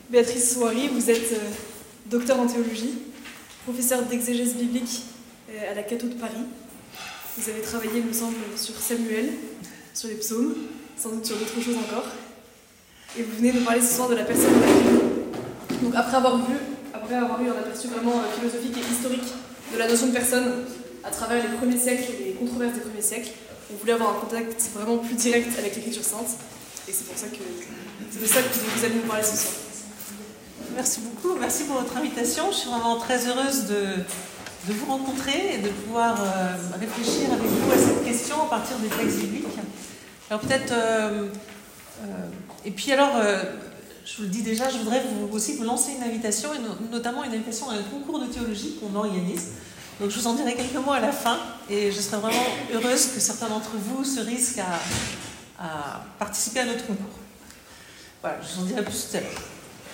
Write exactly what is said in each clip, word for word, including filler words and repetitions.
Béatrice Souari, vous êtes euh, docteur en théologie, professeur d'exégèse biblique euh, à la Catho de Paris. Vous avez travaillé, il me semble, sur Samuel, sur les psaumes, sans doute sur d'autres choses encore. Et vous venez nous parler ce soir de la personne de la Bible. Donc après avoir vu, après avoir eu un aperçu vraiment euh, philosophique et historique de la notion de personne à travers les premiers siècles et les controverses des premiers siècles, on voulait avoir un contact vraiment plus direct avec l'Écriture sainte. Et c'est pour ça que c'est de ça que vous allez nous parler ce soir. Merci beaucoup, merci pour votre invitation. Je suis vraiment très heureuse de, de vous rencontrer et de pouvoir euh, réfléchir avec vous à cette question à partir des textes bibliques. Alors peut-être... Euh, euh, et puis alors, euh, je vous le dis déjà, je voudrais vous, aussi vous lancer une invitation, et no, notamment une invitation à un concours de théologie qu'on organise. Donc je vous en dirai quelques mots à la fin, et je serais vraiment heureuse que certains d'entre vous se risquent à, à participer à notre concours. Voilà, je vous en dirai plus tout à l'heure.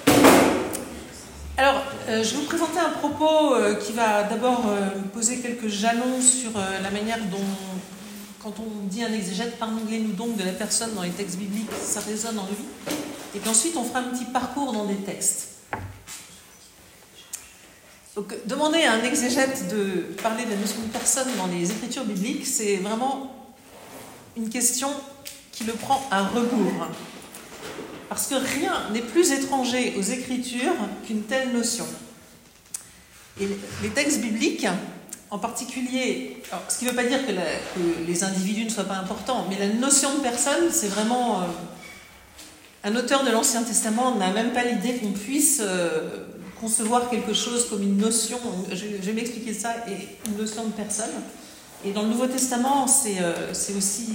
Alors, euh, je vais vous présenter un propos euh, qui va d'abord euh, poser quelques jalons sur euh, la manière dont, quand on dit un exégète, parlez-nous donc de la personne dans les textes bibliques, ça résonne en lui. Et puis ensuite, on fera un petit parcours dans des textes. Donc, demander à un exégète de parler de la notion de personne dans les écritures bibliques, c'est vraiment une question qui le prend à rebours. Parce que rien n'est plus étranger aux Écritures qu'une telle notion. Et les textes bibliques, en particulier, alors, ce qui ne veut pas dire que, la, que les individus ne soient pas importants, mais la notion de personne, c'est vraiment... Euh, un auteur de l'Ancien Testament n'a même pas l'idée qu'on puisse euh, concevoir quelque chose comme une notion, je, je vais m'expliquer ça, et une notion de personne. Et dans le Nouveau Testament, c'est, euh, c'est aussi...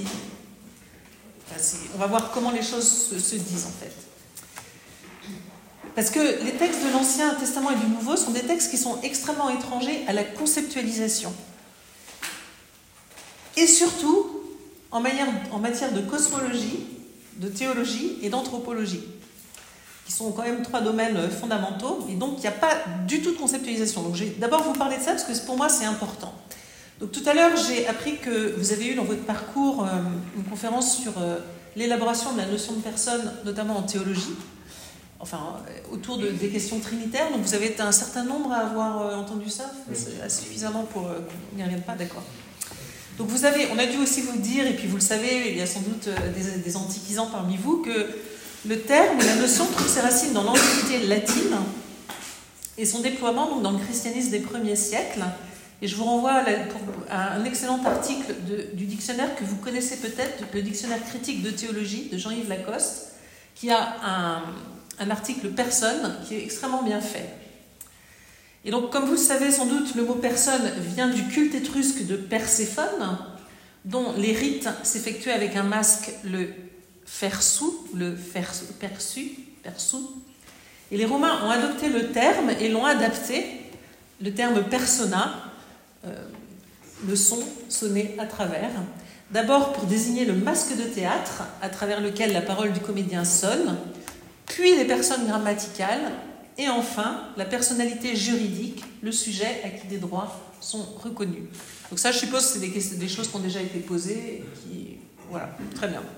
On va voir comment les choses se, se disent en fait. Parce que les textes de l'Ancien Testament et du Nouveau sont des textes qui sont extrêmement étrangers à la conceptualisation. Et surtout en, manière, en matière de cosmologie, de théologie et d'anthropologie, qui sont quand même trois domaines fondamentaux, et donc il n'y a pas du tout de conceptualisation. Donc je vais d'abord vous parler de ça, parce que pour moi c'est important. Donc tout à l'heure, j'ai appris que vous avez eu dans votre parcours euh, une conférence sur euh, l'élaboration de la notion de personne, notamment en théologie, enfin euh, autour de, des questions trinitaires. Donc vous avez été un certain nombre à avoir euh, entendu ça, suffisamment pour euh, qu'on n'y revienne pas, d'accord. Donc vous avez, on a dû aussi vous dire, et puis vous le savez, il y a sans doute euh, des, des antiquisants parmi vous, que le terme, la notion trouve ses racines dans l'Antiquité latine et son déploiement donc, dans le christianisme des premiers siècles. Et je vous renvoie à, la, à un excellent article de, du dictionnaire que vous connaissez peut-être, le dictionnaire critique de théologie de Jean-Yves Lacoste, qui a un, un article personne qui est extrêmement bien fait. Et donc, comme vous le savez sans doute, le mot personne vient du culte étrusque de Perséphone, dont les rites s'effectuaient avec un masque, le fersou, le persu, persu. Et les Romains ont adopté le terme et l'ont adapté, le terme persona, Euh, le son sonné à travers, d'abord pour désigner le masque de théâtre à travers lequel la parole du comédien sonne, puis les personnes grammaticales, et enfin la personnalité juridique, le sujet à qui des droits sont reconnus. Donc ça, je suppose, c'est des, des choses qui ont déjà été posées, et qui... voilà, très bien.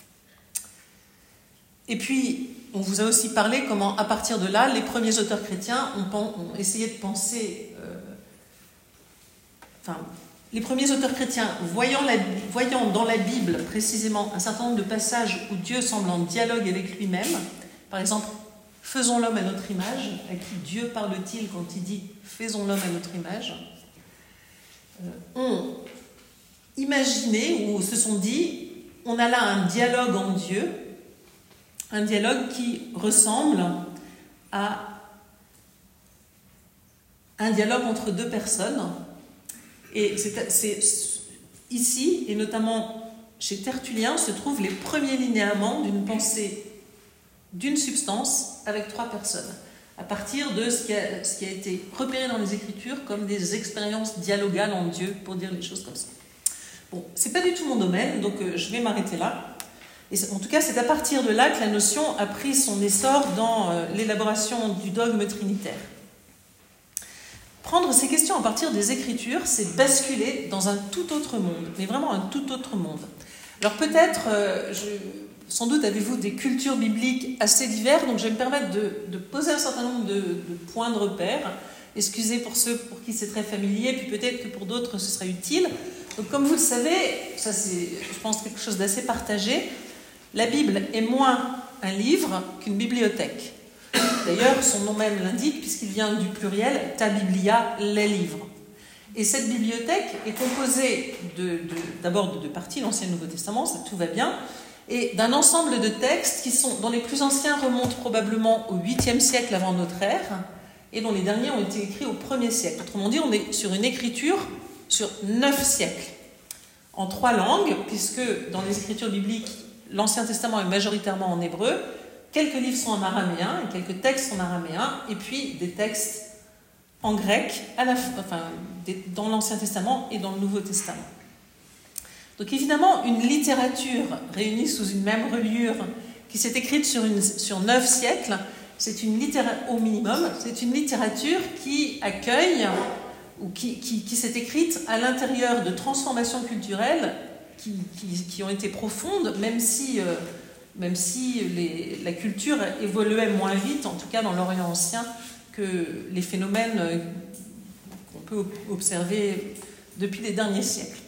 Et puis, on vous a aussi parlé comment, à partir de là, les premiers auteurs chrétiens ont, ont essayé de penser... Euh, Enfin, les premiers auteurs chrétiens, voyant, la, voyant dans la Bible précisément un certain nombre de passages où Dieu semble en dialogue avec lui-même, par exemple, faisons l'homme à notre image, à qui Dieu parle-t-il quand il dit faisons l'homme à notre image, euh, ont imaginé ou se sont dit, on a là un dialogue en Dieu, un dialogue qui ressemble à un dialogue entre deux personnes. Et c'est, c'est, ici, et notamment chez Tertullien, se trouvent les premiers linéaments d'une pensée, d'une substance avec trois personnes, à partir de ce qui a, ce qui a été repéré dans les Écritures comme des expériences dialogales en Dieu, pour dire les choses comme ça. Bon, c'est pas du tout mon domaine, donc euh, je vais m'arrêter là. Et en tout cas, c'est à partir de là que la notion a pris son essor dans euh, l'élaboration du dogme trinitaire. Prendre ces questions à partir des Écritures, c'est basculer dans un tout autre monde, mais vraiment un tout autre monde. Alors peut-être, euh, je, sans doute avez-vous des cultures bibliques assez diverses, donc je vais me permettre de, de poser un certain nombre de, de points de repère. Excusez pour ceux pour qui c'est très familier, puis peut-être que pour d'autres ce serait utile. Donc comme vous le savez, ça c'est, je pense, quelque chose d'assez partagé, la Bible est moins un livre qu'une bibliothèque. D'ailleurs, son nom même l'indique, puisqu'il vient du pluriel, ta biblia, les livres. Et cette bibliothèque est composée de, de, d'abord de deux parties, l'Ancien et le Nouveau Testament, ça tout va bien, et d'un ensemble de textes qui sont, dont les plus anciens remontent probablement au huitième siècle avant notre ère, et dont les derniers ont été écrits au premier siècle. Autrement dit, on est sur une écriture sur neuf siècles, en trois langues, puisque dans les écritures bibliques, l'Ancien Testament est majoritairement en hébreu, quelques livres sont en araméen, et quelques textes en araméen, et puis des textes en grec, à la, enfin, dans l'Ancien Testament et dans le Nouveau Testament. Donc évidemment, une littérature réunie sous une même reliure, qui s'est écrite sur, une, sur neuf siècles, c'est une littérature, au minimum, c'est une littérature qui accueille, ou qui, qui, qui s'est écrite à l'intérieur de transformations culturelles qui, qui, qui ont été profondes, même si, euh, même si les, la culture évoluait moins vite, en tout cas dans l'Orient ancien, que les phénomènes qu'on peut observer depuis les derniers siècles.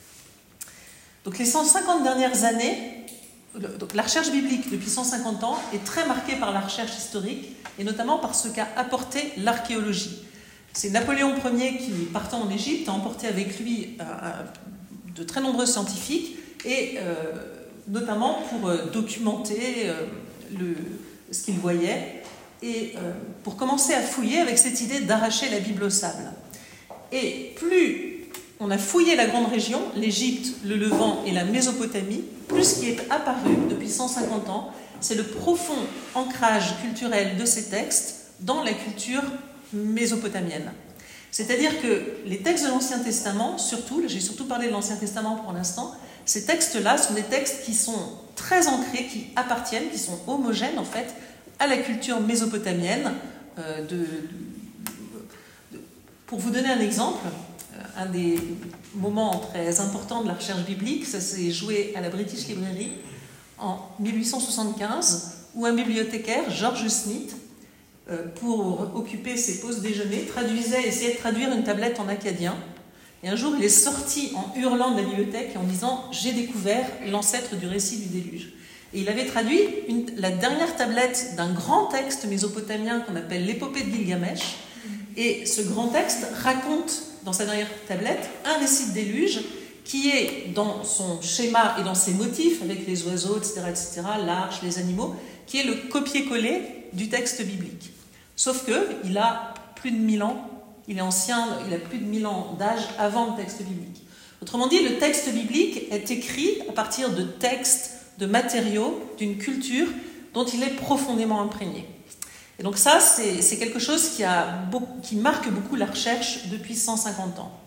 Donc les cent cinquante dernières années, donc la recherche biblique depuis cent cinquante ans est très marquée par la recherche historique et notamment par ce qu'a apporté l'archéologie. C'est Napoléon Ier qui, partant en Égypte, a emporté avec lui euh, de très nombreux scientifiques et euh, notamment pour euh, documenter euh, le, ce qu'il voyait et euh, pour commencer à fouiller avec cette idée d'arracher la Bible au sable. Et plus on a fouillé la grande région, l'Égypte, le Levant et la Mésopotamie, plus ce qui est apparu depuis cent cinquante ans, c'est le profond ancrage culturel de ces textes dans la culture mésopotamienne. C'est-à-dire que les textes de l'Ancien Testament, surtout, j'ai surtout parlé de l'Ancien Testament pour l'instant, ces textes-là sont des textes qui sont très ancrés, qui appartiennent, qui sont homogènes en fait, à la culture mésopotamienne. Euh, de, de, de, pour vous donner un exemple, un des moments très importants de la recherche biblique, ça s'est joué à la British Library en mille huit cent soixante-quinze, où un bibliothécaire, George Smith, pour occuper ses pauses déjeuner, traduisait, essayait de traduire une tablette en acadien. Et un jour, il est sorti en hurlant de la bibliothèque et en disant « J'ai découvert l'ancêtre du récit du déluge ». Et il avait traduit une, la dernière tablette d'un grand texte mésopotamien qu'on appelle l'épopée de Gilgamesh. Et ce grand texte raconte dans sa dernière tablette un récit de déluge qui est dans son schéma et dans ses motifs, avec les oiseaux, et cetera, et cetera, l'arche, les animaux, qui est le copier-coller du texte biblique. Sauf qu'il a plus de mille ans, il est ancien, il a plus de mille ans d'âge avant le texte biblique. Autrement dit, le texte biblique est écrit à partir de textes, de matériaux, d'une culture dont il est profondément imprégné. Et donc ça, c'est, c'est quelque chose qui, a beaucoup, qui marque beaucoup la recherche depuis cent cinquante ans.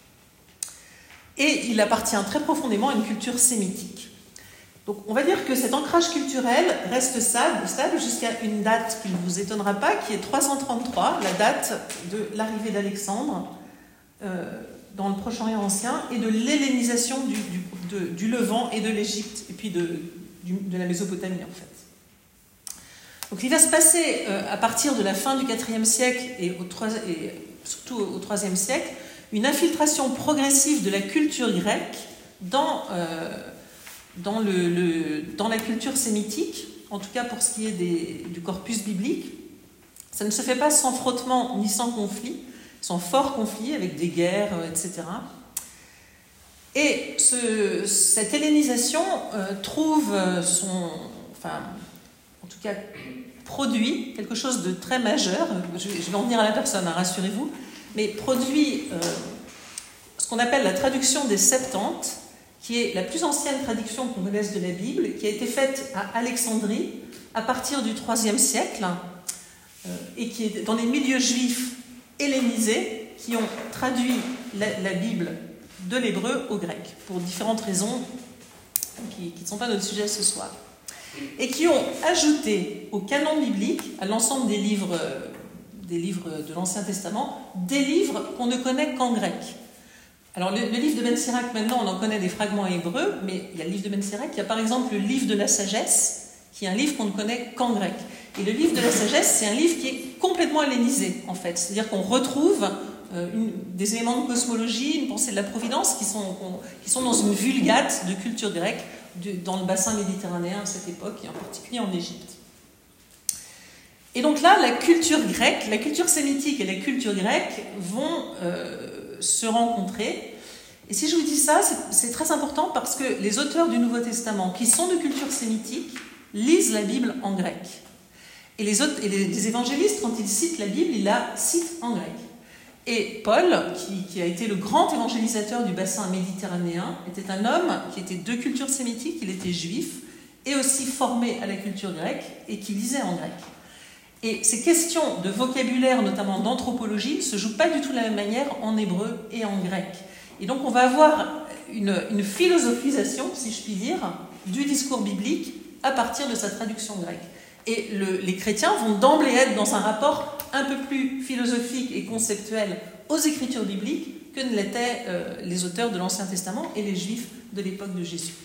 Et il appartient très profondément à une culture sémitique. Donc on va dire que cet ancrage culturel reste stable, stable jusqu'à une date qui ne vous étonnera pas, qui est trois cent trente-trois, la date de l'arrivée d'Alexandre euh, dans le Proche-Orient ancien et de l'hellénisation du, du, de, du Levant et de l'Égypte, et puis de, du, de la Mésopotamie en fait. Donc il va se passer euh, à partir de la fin du quatrième siècle et, au trois, et surtout au troisième siècle, une infiltration progressive de la culture grecque dans, euh, dans, le, le, dans la culture sémitique, en tout cas pour ce qui est des, du corpus biblique. Ça ne se fait pas sans frottement ni sans conflit, sans fort conflit avec des guerres, et cetera. Et ce, cette hellénisation euh, trouve son... Enfin, en tout cas, produit quelque chose de très majeur, je vais en venir à la personne, hein, rassurez-vous, mais produit euh, ce qu'on appelle la traduction des Septante, qui est la plus ancienne traduction qu'on connaisse de la Bible, qui a été faite à Alexandrie à partir du troisième siècle, euh, et qui est dans les milieux juifs hellénisés, qui ont traduit la, la Bible de l'hébreu au grec, pour différentes raisons qui, qui ne sont pas notre sujet ce soir. Et qui ont ajouté au canon biblique, à l'ensemble des livres, des livres de l'Ancien Testament, des livres qu'on ne connaît qu'en grec. Alors le, le livre de Ben Sirac, maintenant on en connaît des fragments hébreux, mais il y a le livre de Ben Sirac, il y a par exemple le livre de la sagesse, qui est un livre qu'on ne connaît qu'en grec. Et le livre de la sagesse, c'est un livre qui est complètement hellénisé, en fait. C'est-à-dire qu'on retrouve euh, une, des éléments de cosmologie, une pensée de la providence, qui sont, qui sont dans une vulgate de culture grecque, de, dans le bassin méditerranéen à cette époque, et en particulier en Égypte. Et donc là, la culture grecque, la culture sémitique et la culture grecque vont euh, se rencontrer. Et si je vous dis ça, c'est, c'est très important parce que les auteurs du Nouveau Testament, qui sont de culture sémitique, lisent la Bible en grec. Et les, autres, et les, les évangélistes, quand ils citent la Bible, ils la citent en grec. Et Paul, qui, qui a été le grand évangélisateur du bassin méditerranéen, était un homme qui était de culture sémitique, il était juif, et aussi formé à la culture grecque, et qui lisait en grec. Et ces questions de vocabulaire, notamment d'anthropologie, ne se jouent pas du tout de la même manière en hébreu et en grec. Et donc on va avoir une, une philosophisation, si je puis dire, du discours biblique à partir de sa traduction grecque. Et le, les chrétiens vont d'emblée être dans un rapport un peu plus philosophique et conceptuel aux écritures bibliques que ne l'étaient euh, les auteurs de l'Ancien Testament et les Juifs de l'époque de Jésus.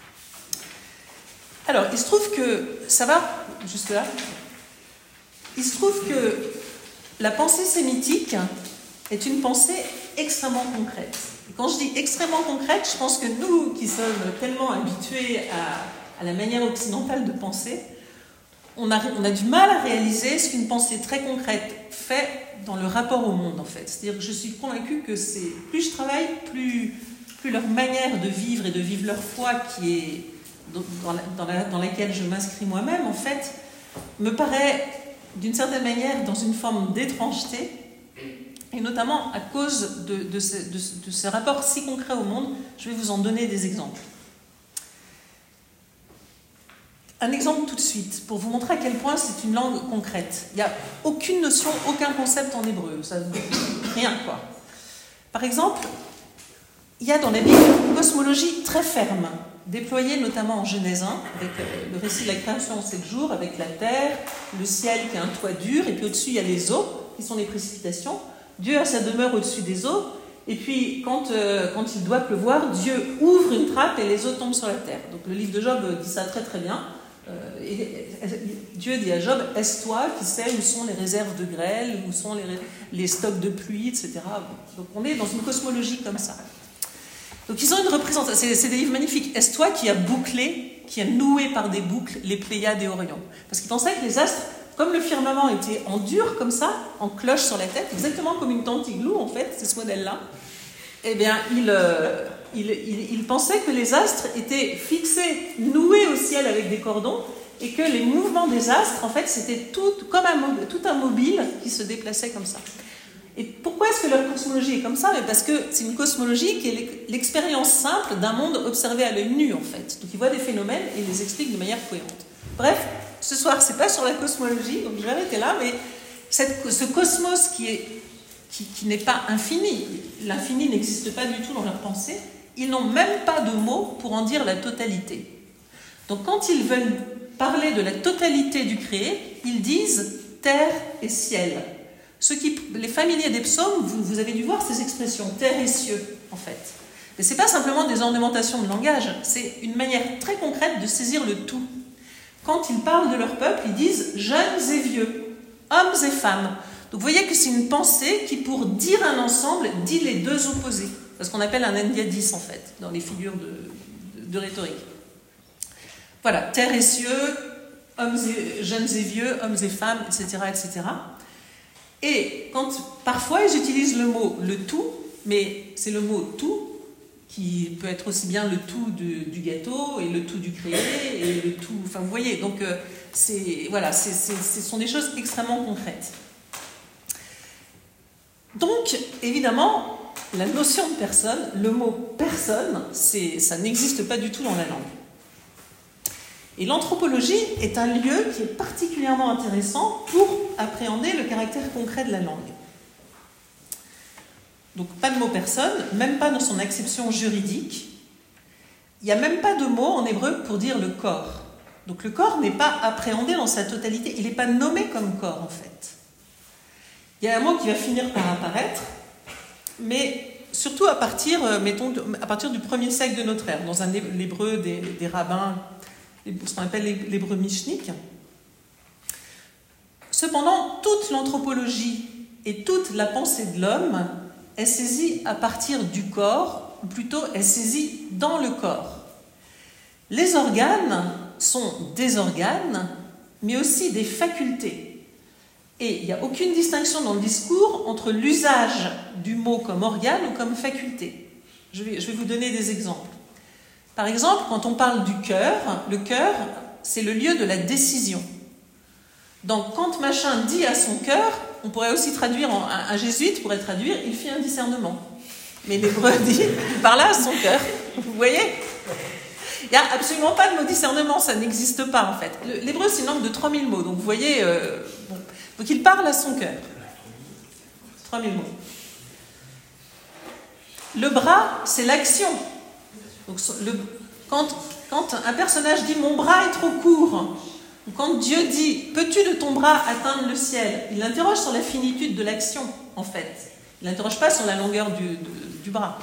Alors, il se trouve que... Ça va jusque-là ? Il se trouve que la pensée sémitique est une pensée extrêmement concrète. Et quand je dis extrêmement concrète, je pense que nous, qui sommes tellement habitués à, à la manière occidentale de penser, on a, on a du mal à réaliser ce qu'une pensée très concrète fait dans le rapport au monde, en fait. C'est-à-dire que je suis convaincue que c'est, plus je travaille, plus, plus leur manière de vivre et de vivre leur foi, qui est dans, la, dans, la, dans laquelle je m'inscris moi-même, en fait, me paraît d'une certaine manière dans une forme d'étrangeté, et notamment à cause de, de, ce, de, de ce rapport si concret au monde. Je vais vous en donner des exemples. Un exemple tout de suite, pour vous montrer à quel point c'est une langue concrète. Il n'y a aucune notion, aucun concept en hébreu, ça, rien quoi. Par exemple, il y a dans la Bible une cosmologie très ferme, déployée notamment en Genèse un, avec le récit de la création en sept jours, avec la terre, le ciel qui a un toit dur, et puis au-dessus il y a les eaux, qui sont les précipitations. Dieu a sa demeure au-dessus des eaux, et puis quand, euh, quand il doit pleuvoir, Dieu ouvre une trappe et les eaux tombent sur la terre. Donc le livre de Job dit ça très très bien. Euh, et, et, Dieu dit à Job, est-ce toi qui sais où sont les réserves de grêle, où sont les, les stocks de pluie, et cetera. Donc on est dans une cosmologie comme ça. Donc ils ont une représentation, c'est, c'est des livres magnifiques. Est-ce toi qui a bouclé, qui a noué par des boucles les Pléiades et Orion? Parce qu'ils pensaient que les astres, comme le firmament était en dur comme ça, en cloche sur la tête, exactement comme une tente igloo en fait, c'est ce modèle-là, eh bien il... Euh, Il, il, il pensait que les astres étaient fixés, noués au ciel avec des cordons, et que les mouvements des astres, en fait, c'était tout, comme un, tout un mobile qui se déplaçait comme ça. Et pourquoi est-ce que leur cosmologie est comme ça? Parce que c'est une cosmologie qui est l'expérience simple d'un monde observé à l'œil nu, en fait. Donc ils voient des phénomènes et ils les expliquent de manière cohérente. Bref, ce soir, c'est pas sur la cosmologie, donc je vais arrêter là, mais cette, ce cosmos qui est qui, qui n'est pas infini, l'infini n'existe pas du tout dans leur pensée. Ils n'ont même pas de mots pour en dire la totalité. Donc quand ils veulent parler de la totalité du créé, ils disent terre et ciel. Ceux qui, les familiers des psaumes, vous, vous avez dû voir ces expressions, terre et cieux, en fait. Mais ce n'est pas simplement des ornementations de langage, c'est une manière très concrète de saisir le tout. Quand ils parlent de leur peuple, ils disent jeunes et vieux, hommes et femmes. Donc vous voyez que c'est une pensée qui, pour dire un ensemble, dit les deux opposés. C'est ce qu'on appelle un endiadis, en fait, dans les figures de, de, de rhétorique. Voilà, terre et cieux, hommes et, jeunes et vieux, hommes et femmes, et cetera, et cetera. Et quand, parfois, ils utilisent le mot « le tout », mais c'est le mot « tout » qui peut être aussi bien le tout de, du gâteau et le tout du créé, et le tout... Enfin, vous voyez, donc, euh, c'est, voilà, c'est, c'est, ce sont des choses extrêmement concrètes. Donc, évidemment... La notion de personne, le mot « personne », c'est, ça n'existe pas du tout dans la langue. Et l'anthropologie est un lieu qui est particulièrement intéressant pour appréhender le caractère concret de la langue. Donc pas de mot « personne », même pas dans son acception juridique. Il n'y a même pas de mot en hébreu pour dire le corps. Donc le corps n'est pas appréhendé dans sa totalité, il n'est pas nommé comme corps en fait. Il y a un mot qui va finir par apparaître, mais surtout à partir, mettons, à partir du premier siècle de notre ère, dans un l'hébreu des, des rabbins, ce qu'on appelle l'hébreu michnique. Cependant, toute l'anthropologie et toute la pensée de l'homme est saisie à partir du corps, ou plutôt est saisie dans le corps. Les organes sont des organes, mais aussi des facultés. Et il n'y a aucune distinction dans le discours entre l'usage du mot comme organe ou comme faculté. Je vais, je vais vous donner des exemples. Par exemple, quand on parle du cœur, le cœur, c'est le lieu de la décision. Donc, quand machin dit à son cœur, on pourrait aussi traduire, en, un, un jésuite pourrait traduire, il fit un discernement. Mais l'hébreu dit, il parla à son cœur. Vous voyez ? Il n'y a absolument pas de mot discernement, ça n'existe pas en fait. L'hébreu, c'est une langue de trois mille mots, donc vous voyez, euh, bon. Donc il parle à son cœur. trois mille mots. Le bras, c'est l'action. Donc, le, quand, quand un personnage dit « mon bras est trop court », ou quand Dieu dit « peux-tu de ton bras atteindre le ciel », il l'interroge sur la finitude de l'action, en fait. Il n'interroge pas sur la longueur du, de, du bras.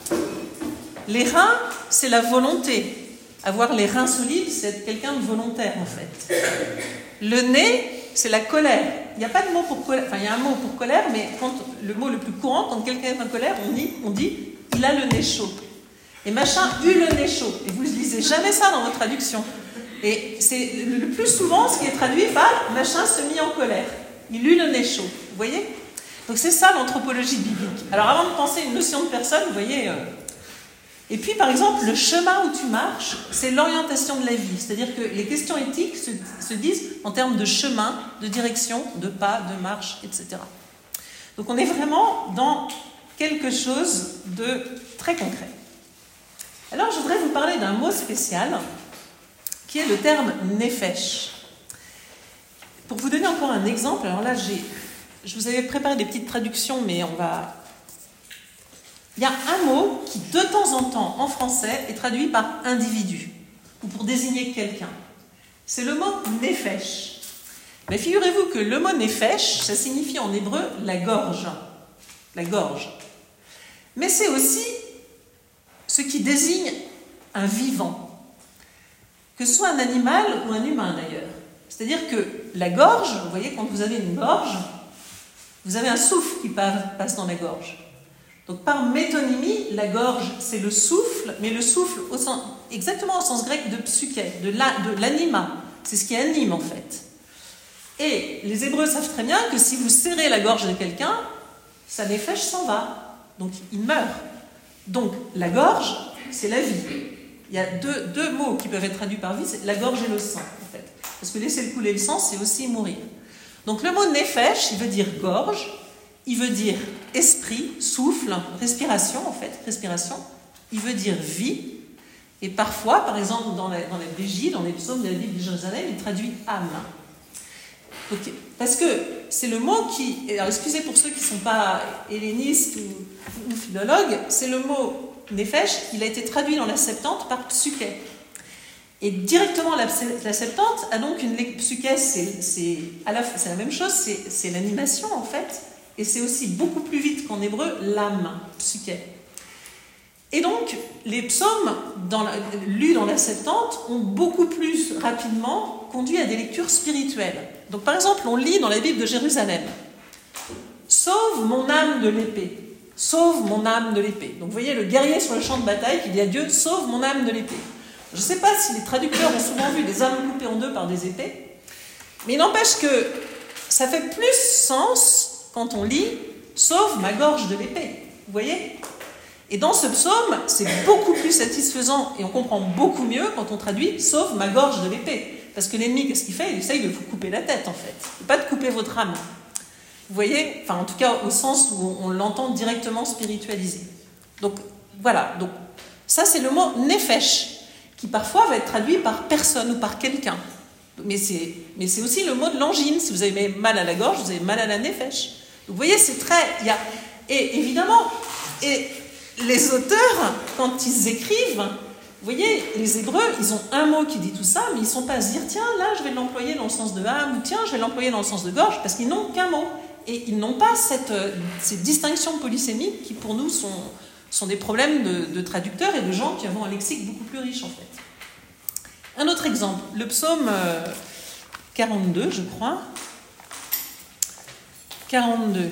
Les reins, c'est la volonté. Avoir les reins solides, c'est être quelqu'un de volontaire, en fait. Le nez, c'est la colère. Il n'y a pas de mot pour colère. Enfin, il y a un mot pour colère, mais quand, le mot le plus courant, quand quelqu'un est en colère, on dit, on dit « il a le nez chaud ». Et machin eut le nez chaud. Et vous ne lisez jamais ça dans vos traductions. Et c'est le plus souvent ce qui est traduit par « machin se mit en colère ». Il eut le nez chaud. Vous voyez ? Donc c'est ça l'anthropologie biblique. Alors avant de penser une notion de personne, vous voyez... Euh, Et puis, par exemple, le chemin où tu marches, c'est l'orientation de la vie. C'est-à-dire que les questions éthiques se, se disent en termes de chemin, de direction, de pas, de marche, et cetera. Donc, on est vraiment dans quelque chose de très concret. Alors, je voudrais vous parler d'un mot spécial, qui est le terme « nefesh ». Pour vous donner encore un exemple, alors là, j'ai, je vous avais préparé des petites traductions, mais on va... Il y a un mot qui, de temps en temps, en français, est traduit par individu, ou pour désigner quelqu'un. C'est le mot « nefesh ». Mais figurez-vous que le mot « nefesh », ça signifie en hébreu « la gorge ». La gorge. Mais c'est aussi ce qui désigne un vivant, que ce soit un animal ou un humain d'ailleurs. C'est-à-dire que la gorge, vous voyez, quand vous avez une gorge, vous avez un souffle qui passe dans la gorge. Donc par métonymie, la gorge, c'est le souffle, mais le souffle au sens, exactement au sens grec de psyché, de, la, de l'anima. C'est ce qui anime en fait. Et les Hébreux savent très bien que si vous serrez la gorge de quelqu'un, sa nefesh s'en va. Donc il meurt. Donc la gorge, c'est la vie. Il y a deux, deux mots qui peuvent être traduits par vie, c'est la gorge et le sang en fait. Parce que laisser couler le sang, c'est aussi mourir. Donc le mot nefesh, il veut dire gorge. Il veut dire esprit, souffle, respiration en fait, respiration. Il veut dire vie. Et parfois, par exemple, dans la, dans la Bégie, dans les psaumes de la Bible de Jérusalem, il traduit âme. Okay. Parce que c'est le mot qui... Alors excusez pour ceux qui ne sont pas hellénistes ou, ou philologues, c'est le mot nefesh, il a été traduit dans la Septante par psyché. Et directement, la, la Septante a donc une... Psyché, c'est, c'est, à la, c'est la même chose, c'est, c'est l'animation en fait. Et c'est aussi beaucoup plus vite qu'en hébreu, l'âme, psyché. Et donc, les psaumes dans la, lus dans la Septante ont beaucoup plus rapidement conduit à des lectures spirituelles. Donc, par exemple, on lit dans la Bible de Jérusalem « Sauve mon âme de l'épée, sauve mon âme de l'épée ». Donc, vous voyez le guerrier sur le champ de bataille qui dit à Dieu « Sauve mon âme de l'épée ». Je ne sais pas si les traducteurs ont souvent vu des âmes coupées en deux par des épées, mais il n'empêche que ça fait plus sens quand on lit « Sauve ma gorge de l'épée ». Vous voyez ? Et dans ce psaume, c'est beaucoup plus satisfaisant et on comprend beaucoup mieux quand on traduit « Sauve ma gorge de l'épée ». Parce que l'ennemi, qu'est-ce qu'il fait ? Il essaye de vous couper la tête, en fait. Et pas de couper votre âme. Vous voyez ? Enfin, en tout cas, au sens où on l'entend directement spiritualisé. Donc, voilà. Donc, ça, c'est le mot « nefesh », qui parfois va être traduit par personne ou par quelqu'un. Mais c'est, mais c'est aussi le mot de l'angine. Si vous avez mal à la gorge, vous avez mal à la nefesh. Donc, vous voyez, c'est très... Il y a, et évidemment, et les auteurs, quand ils écrivent, vous voyez, les Hébreux, ils ont un mot qui dit tout ça, mais ils ne sont pas à se dire, tiens, là, je vais l'employer dans le sens de âme, ou tiens, je vais l'employer dans le sens de gorge, parce qu'ils n'ont qu'un mot. et ils n'ont pas cette, ces distinctions polysémiques qui pour nous sont, sont des problèmes de, de traducteurs et de gens qui avons un lexique beaucoup plus riche en fait. Un autre exemple, le psaume quarante-deux, je crois. quarante-deux.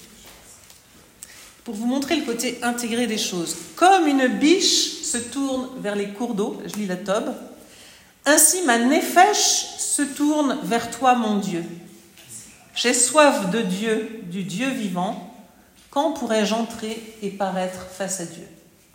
Pour vous montrer le côté intégré des choses. Comme une biche se tourne vers les cours d'eau, je lis la Tob, ainsi ma néphesh se tourne vers toi, mon Dieu. J'ai soif de Dieu, du Dieu vivant. Quand pourrais-je entrer et paraître face à Dieu?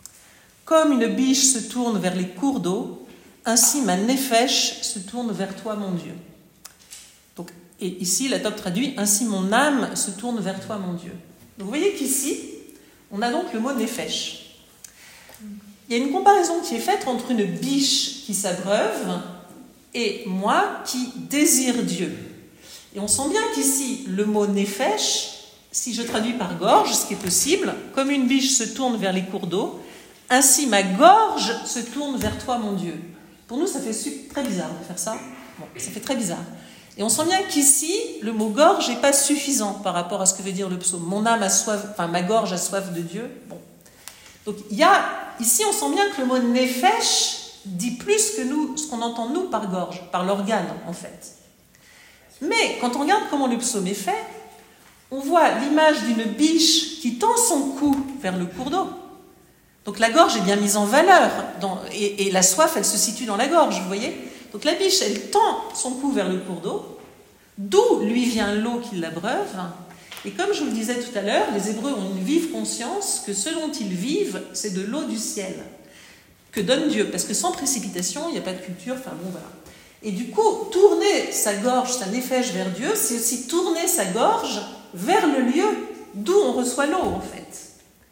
Comme une biche se tourne vers les cours d'eau, ainsi ma néphesh se tourne vers toi, mon Dieu. Donc, et ici, la Tob traduit, ainsi mon âme se tourne vers toi, mon Dieu. Donc vous voyez qu'ici, on a donc le mot néphesh. Il y a une comparaison qui est faite entre une biche qui s'abreuve et moi qui désire Dieu. Et on sent bien qu'ici, le mot néphesh, si je traduis par gorge, ce qui est possible, comme une biche se tourne vers les cours d'eau, ainsi ma gorge se tourne vers toi, mon Dieu. Pour nous, ça fait très bizarre de faire ça. Bon, ça fait très bizarre. Et on sent bien qu'ici, le mot gorge n'est pas suffisant par rapport à ce que veut dire le psaume. Mon âme a soif, enfin ma gorge a soif de Dieu. Bon. Donc il y a, ici on sent bien que le mot néphesh dit plus que nous, ce qu'on entend nous par gorge, par l'organe en fait. Mais quand on regarde comment le psaume est fait, on voit l'image d'une biche qui tend son cou vers le cours d'eau. Donc la gorge est bien mise en valeur, dans, et, et la soif elle se situe dans la gorge, vous voyez. Donc la biche, elle tend son cou vers le cours d'eau, d'où lui vient l'eau qui l'abreuve. Et comme je vous le disais tout à l'heure, les Hébreux ont une vive conscience que ce dont ils vivent, c'est de l'eau du ciel, que donne Dieu. Parce que sans précipitation, il n'y a pas de culture, enfin bon, voilà. Et du coup, tourner sa gorge, sa néphesh vers Dieu, c'est aussi tourner sa gorge vers le lieu d'où on reçoit l'eau, en fait.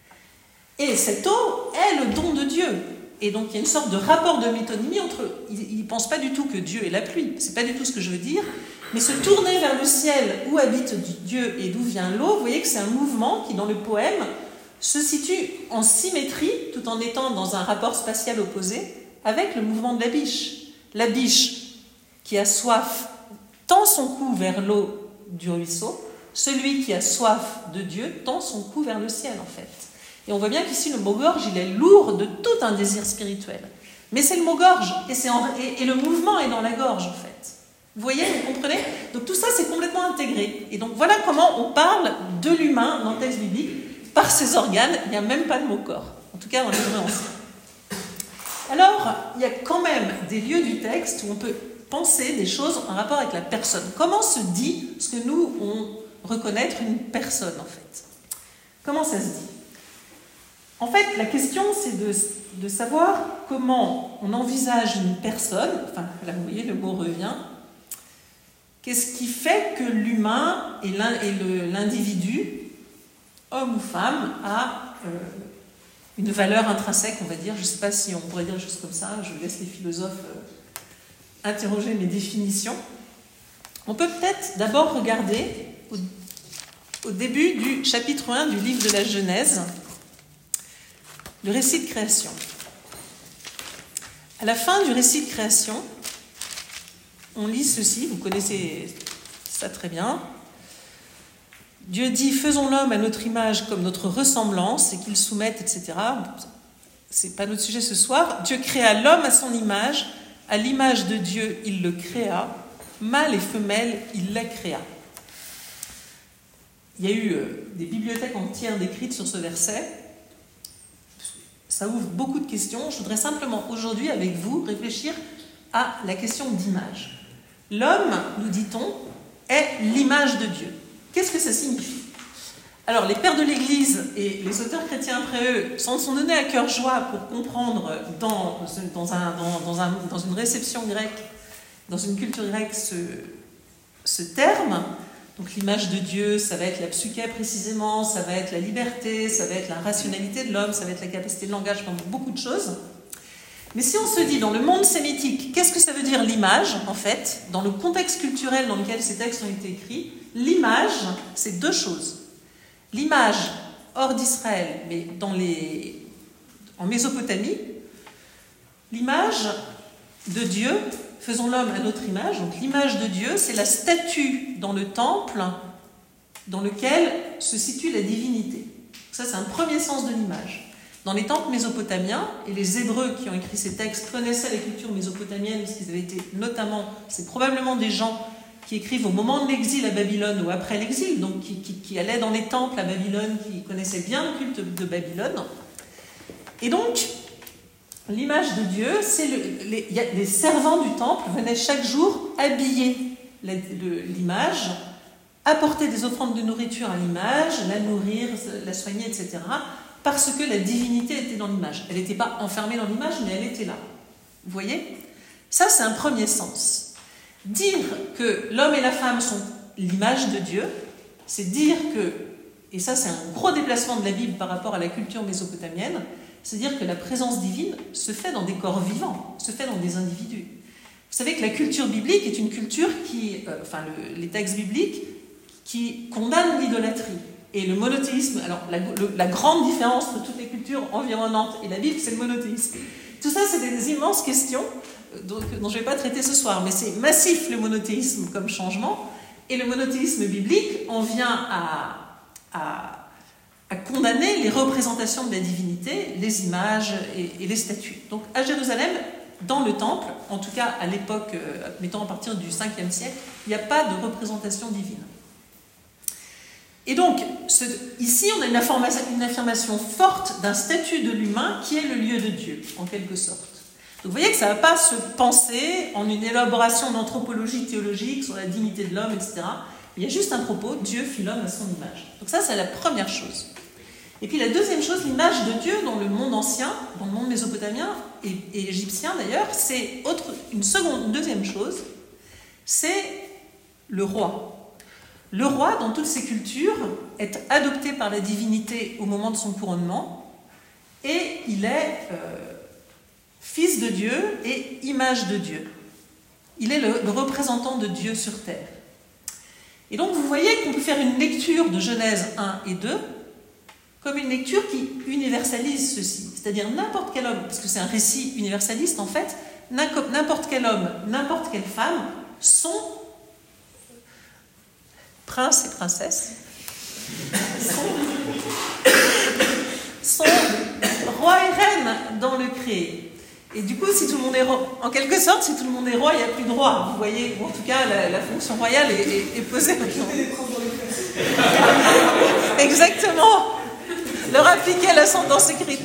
Et cette eau est le don de Dieu. Et donc, il y a une sorte de rapport de métonymie entre eux. Ils ne pensent pas du tout que Dieu est la pluie. Ce n'est pas du tout ce que je veux dire. Mais se tourner vers le ciel où habite Dieu et d'où vient l'eau, vous voyez que c'est un mouvement qui, dans le poème, se situe en symétrie, tout en étant dans un rapport spatial opposé, avec le mouvement de la biche. La biche, qui a soif, tend son cou vers l'eau du ruisseau. Celui qui a soif de Dieu tend son cou vers le ciel, en fait. Et on voit bien qu'ici, le mot gorge, il est lourd de tout un désir spirituel. Mais c'est le mot gorge, et, c'est en, et, et le mouvement est dans la gorge, en fait. Vous voyez, vous comprenez? Donc tout ça, c'est complètement intégré. Et donc voilà comment on parle de l'humain dans le texte biblique, par ses organes. Il n'y a même pas de mot corps. En tout cas, dans l'hébreu ancien. Alors, il y a quand même des lieux du texte où on peut penser des choses en rapport avec la personne. Comment se dit ce que nous, on reconnaître une personne, en fait? Comment ça se dit? En fait, la question, c'est de, de savoir comment on envisage une personne, enfin, là, vous voyez, le mot revient. Qu'est-ce qui fait que l'humain et l'individu, homme ou femme, a euh, une valeur intrinsèque, on va dire. Je ne sais pas si on pourrait dire des choses comme ça, je laisse les philosophes euh, interroger mes définitions. On peut peut-être d'abord regarder au, au début du chapitre un du livre de la Genèse, le récit de création. À la fin du récit de création, on lit ceci, vous connaissez ça très bien. Dieu dit, faisons l'homme à notre image comme notre ressemblance et qu'il soumette, et cetera. Ce n'est pas notre sujet ce soir. Dieu créa l'homme à son image, à l'image de Dieu, il le créa, mâle et femelle, il la créa. Il y a eu des bibliothèques entières décrites sur ce verset. Ça ouvre beaucoup de questions. Je voudrais simplement aujourd'hui, avec vous, réfléchir à la question d'image. L'homme, nous dit-on, est l'image de Dieu. Qu'est-ce que ça signifie? Alors, les pères de l'Église et les auteurs chrétiens après eux s'en sont donnés à cœur joie pour comprendre dans, dans, un, dans, dans, un, dans une réception grecque, dans une culture grecque, ce, ce terme. Donc l'image de Dieu, ça va être la psyché précisément, ça va être la liberté, ça va être la rationalité de l'homme, ça va être la capacité de langage, enfin beaucoup de choses. Mais si on se dit dans le monde sémitique, qu'est-ce que ça veut dire l'image, en fait, dans le contexte culturel dans lequel ces textes ont été écrits, l'image, c'est deux choses. L'image hors d'Israël, mais dans les, en Mésopotamie, l'image de Dieu, faisons l'homme à notre image, donc l'image de Dieu, c'est la statue dans le temple dans lequel se situe la divinité. Ça, c'est un premier sens de l'image. Dans les temples mésopotamiens, et les Hébreux qui ont écrit ces textes connaissaient la culture mésopotamienne, parce qu'ils avaient été notamment, c'est probablement des gens qui écrivent au moment de l'exil à Babylone ou après l'exil, donc qui, qui, qui allaient dans les temples à Babylone, qui connaissaient bien le culte de Babylone. Et donc, l'image de Dieu, c'est le, les, y a, les servants du temple venaient chaque jour habiller la, le, l'image, apporter des offrandes de nourriture à l'image, la nourrir, la soigner, et cetera, parce que la divinité était dans l'image. Elle n'était pas enfermée dans l'image, mais elle était là. Vous voyez ? Ça, c'est un premier sens. Dire que l'homme et la femme sont l'image de Dieu, c'est dire que, et ça c'est un gros déplacement de la Bible par rapport à la culture mésopotamienne, c'est dire que la présence divine se fait dans des corps vivants, se fait dans des individus. Vous savez que la culture biblique est une culture qui, euh, enfin le, les textes bibliques, qui condamnent l'idolâtrie. Et le monothéisme, alors la, le, la grande différence entre toutes les cultures environnantes et la Bible, c'est le monothéisme. Tout ça, c'est des immenses questions dont, dont je ne vais pas traiter ce soir, mais c'est massif le monothéisme comme changement, et le monothéisme biblique en vient à, à, à condamner les représentations de la divinité, les images et, et les statues. Donc à Jérusalem, dans le temple, en tout cas à l'époque, euh, mettons à partir du cinquième siècle, il n'y a pas de représentation divine. Et donc, ce, ici, on a une affirmation, une affirmation forte d'un statut de l'humain qui est le lieu de Dieu, en quelque sorte. Donc, vous voyez que ça ne va pas se penser en une élaboration d'anthropologie théologique sur la dignité de l'homme, et cetera. Il y a juste un propos, Dieu fit l'homme à son image. Donc ça, c'est la première chose. Et puis la deuxième chose, l'image de Dieu dans le monde ancien, dans le monde mésopotamien et, et égyptien d'ailleurs, c'est autre, une seconde, une deuxième chose, c'est le roi. Le roi, dans toutes ces cultures, est adopté par la divinité au moment de son couronnement et il est euh, fils de Dieu et image de Dieu. Il est le, le représentant de Dieu sur terre. Et donc vous voyez qu'on peut faire une lecture de Genèse un et deux comme une lecture qui universalise ceci. C'est-à-dire n'importe quel homme, parce que c'est un récit universaliste en fait, n'importe quel homme, n'importe quelle femme sont princes et princesses, sont, sont rois et reines dans le créé. Et du coup, si tout le monde est roi, en quelque sorte, si tout le monde est roi, il n'y a plus de roi. Vous voyez, ou en tout cas, la, la fonction royale est, est, est posée. Exactement. Leur appliquer l'ascendance écrite.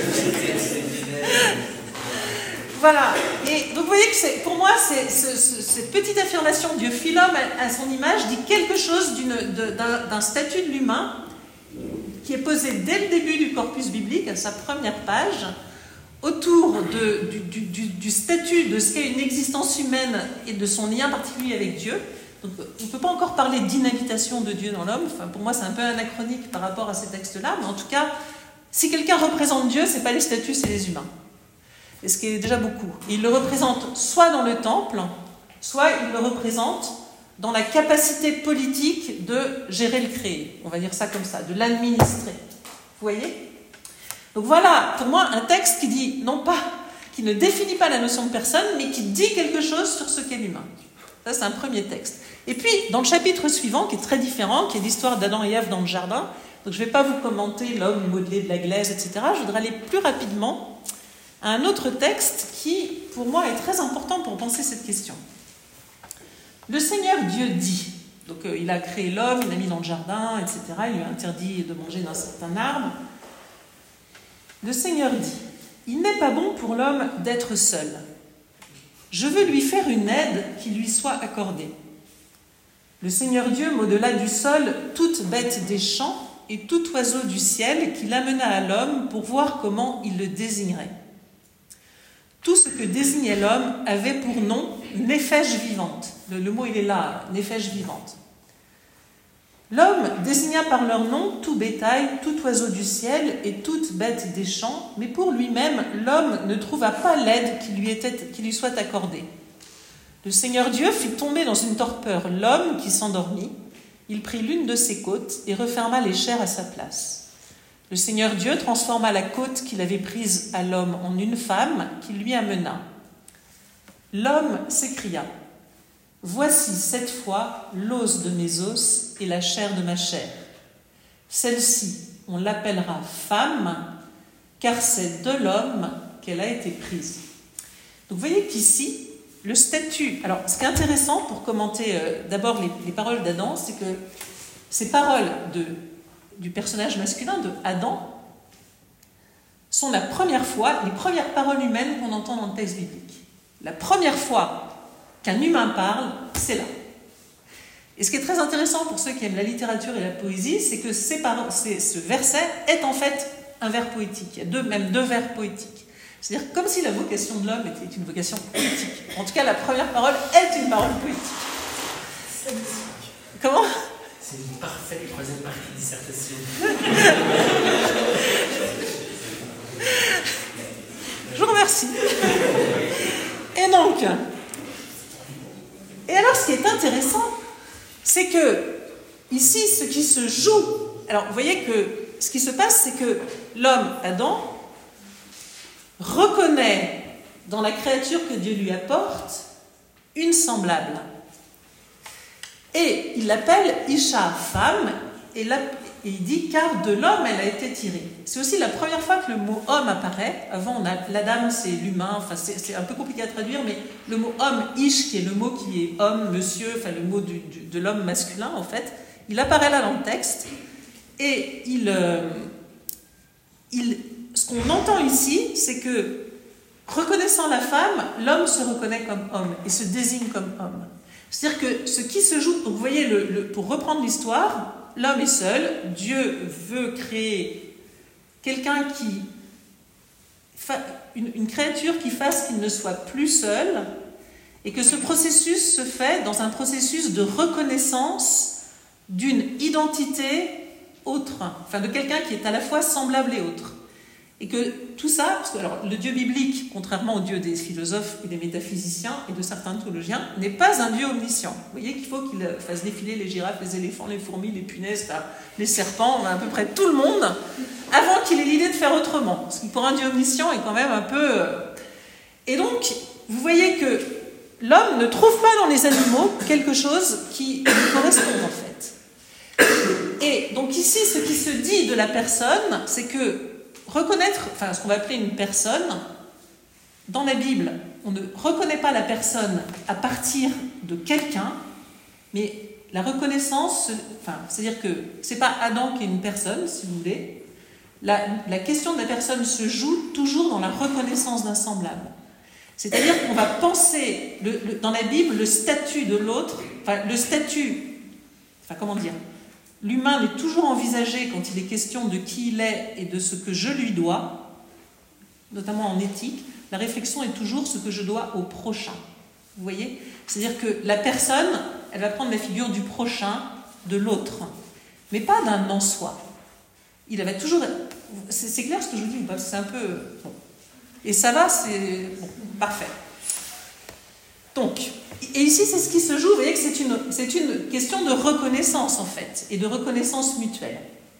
Voilà. Et donc vous voyez que c'est, pour moi, c'est, ce, ce, cette petite affirmation Dieu fit l'homme à, à son image dit quelque chose d'une, de, d'un, d'un statut de l'humain qui est posé dès le début du corpus biblique, à sa première page, autour de, du, du, du, du statut de ce qu'est une existence humaine et de son lien particulier avec Dieu. Donc, on ne peut pas encore parler d'inhabitation de Dieu dans l'homme. Enfin, pour moi, c'est un peu anachronique par rapport à ces textes-là. Mais en tout cas, si quelqu'un représente Dieu, ce n'est pas les statues, c'est les humains. Et ce qui est déjà beaucoup. Et il le représente soit dans le temple, soit il le représente dans la capacité politique de gérer le créé. On va dire ça comme ça, de l'administrer. Vous voyez ? Donc voilà, pour moi, un texte qui dit, non pas, qui ne définit pas la notion de personne, mais qui dit quelque chose sur ce qu'est l'humain. Ça, c'est un premier texte. Et puis, dans le chapitre suivant, qui est très différent, qui est l'histoire d'Adam et Ève dans le jardin, donc je ne vais pas vous commenter l'homme modelé de la glaise, et cetera. Je voudrais aller plus rapidement à un autre texte qui, pour moi, est très important pour penser cette question. Le Seigneur Dieu dit, donc euh, il a créé l'homme, il l'a mis dans le jardin, et cetera. Il lui a interdit de manger d'un certain arbre. Le Seigneur dit, il n'est pas bon pour l'homme d'être seul. Je veux lui faire une aide qui lui soit accordée. Le Seigneur Dieu m'au-delà du sol toute bête des champs et tout oiseau du ciel qu'il amena à l'homme pour voir comment il le désignerait. Tout ce que désignait l'homme avait pour nom néphège vivante. Le, le mot il est là, néphège vivante. L'homme désigna par leur nom tout bétail, tout oiseau du ciel et toute bête des champs, mais pour lui-même, l'homme ne trouva pas l'aide qui lui, était, qui lui soit accordée. Le Seigneur Dieu fit tomber dans une torpeur l'homme qui s'endormit. Il prit l'une de ses côtes et referma les chairs à sa place. Le Seigneur Dieu transforma la côte qu'il avait prise à l'homme en une femme qu'il lui amena. L'homme s'écria « Voici cette fois l'os de mes os et la chair de ma chair. Celle-ci, on l'appellera femme, car c'est de l'homme qu'elle a été prise. Donc vous voyez qu'ici, le statut... Alors, ce qui est intéressant pour commenter euh, d'abord les, les paroles d'Adam, c'est que ces paroles de, du personnage masculin, de Adam, sont la première fois, les premières paroles humaines qu'on entend dans le texte biblique. La première fois qu'un humain parle, c'est là. Et ce qui est très intéressant pour ceux qui aiment la littérature et la poésie, c'est que ces paroles, ces, ce verset est en fait un vers poétique. Il y a deux, même deux vers poétiques. C'est-à-dire comme si la vocation de l'homme était une vocation poétique. En tout cas, la première parole est une parole poétique. Comment ? C'est une parfaite troisième partie de dissertation. Je vous remercie. Et donc, et alors ce qui est intéressant, c'est que ici, ce qui se joue, alors vous voyez que ce qui se passe, c'est que l'homme, Adam, reconnaît dans la créature que Dieu lui apporte une semblable. Et il l'appelle Isha, femme, et, la, et il dit car de l'homme elle a été tirée. C'est aussi la première fois que le mot homme apparaît. Avant, on a, l'Adam c'est l'humain, enfin c'est, c'est un peu compliqué à traduire, mais le mot homme, Ish, qui est le mot qui est homme, monsieur, enfin le mot du, du, de l'homme masculin en fait, il apparaît là dans le texte. Et il, euh, il, ce qu'on entend ici, c'est que reconnaissant la femme, l'homme se reconnaît comme homme et se désigne comme homme. C'est-à-dire que ce qui se joue, donc vous voyez, le, le, pour reprendre l'histoire, l'homme est seul, Dieu veut créer quelqu'un qui, fa, une, une créature qui fasse qu'il ne soit plus seul, et que ce processus se fait dans un processus de reconnaissance d'une identité autre, enfin de quelqu'un qui est à la fois semblable et autre. Et que tout ça, parce que alors, le Dieu biblique, contrairement au Dieu des philosophes et des métaphysiciens et de certains théologiens, n'est pas un Dieu omniscient. Vous voyez qu'il faut qu'il fasse défiler les girafes, les éléphants, les fourmis, les punaises, enfin, les serpents, à peu près tout le monde, avant qu'il ait l'idée de faire autrement. Ce qui pour un Dieu omniscient est quand même un peu... Et donc, vous voyez que l'homme ne trouve pas dans les animaux quelque chose qui lui correspond en fait. Et donc ici, ce qui se dit de la personne, c'est que reconnaître, enfin ce qu'on va appeler une personne, dans la Bible, on ne reconnaît pas la personne à partir de quelqu'un, mais la reconnaissance, enfin, c'est-à-dire que c'est pas Adam qui est une personne, si vous voulez. La, la question de la personne se joue toujours dans la reconnaissance d'un semblable. C'est-à-dire qu'on va penser, le, le, dans la Bible, le statut de l'autre, enfin le statut, enfin comment dire, l'humain est toujours envisagé quand il est question de qui il est et de ce que je lui dois, notamment en éthique. La réflexion est toujours ce que je dois au prochain. Vous voyez ? C'est-à-dire que la personne, elle va prendre la figure du prochain, de l'autre, mais pas d'un en soi. Il va toujours... C'est, c'est clair ce que je vous dis, parce que c'est un peu... Bon. Et ça va, c'est... Bon, parfait. Donc... Et ici, c'est ce qui se joue. Vous voyez que c'est une, c'est une question de reconnaissance, en fait, et de reconnaissance mutuelle.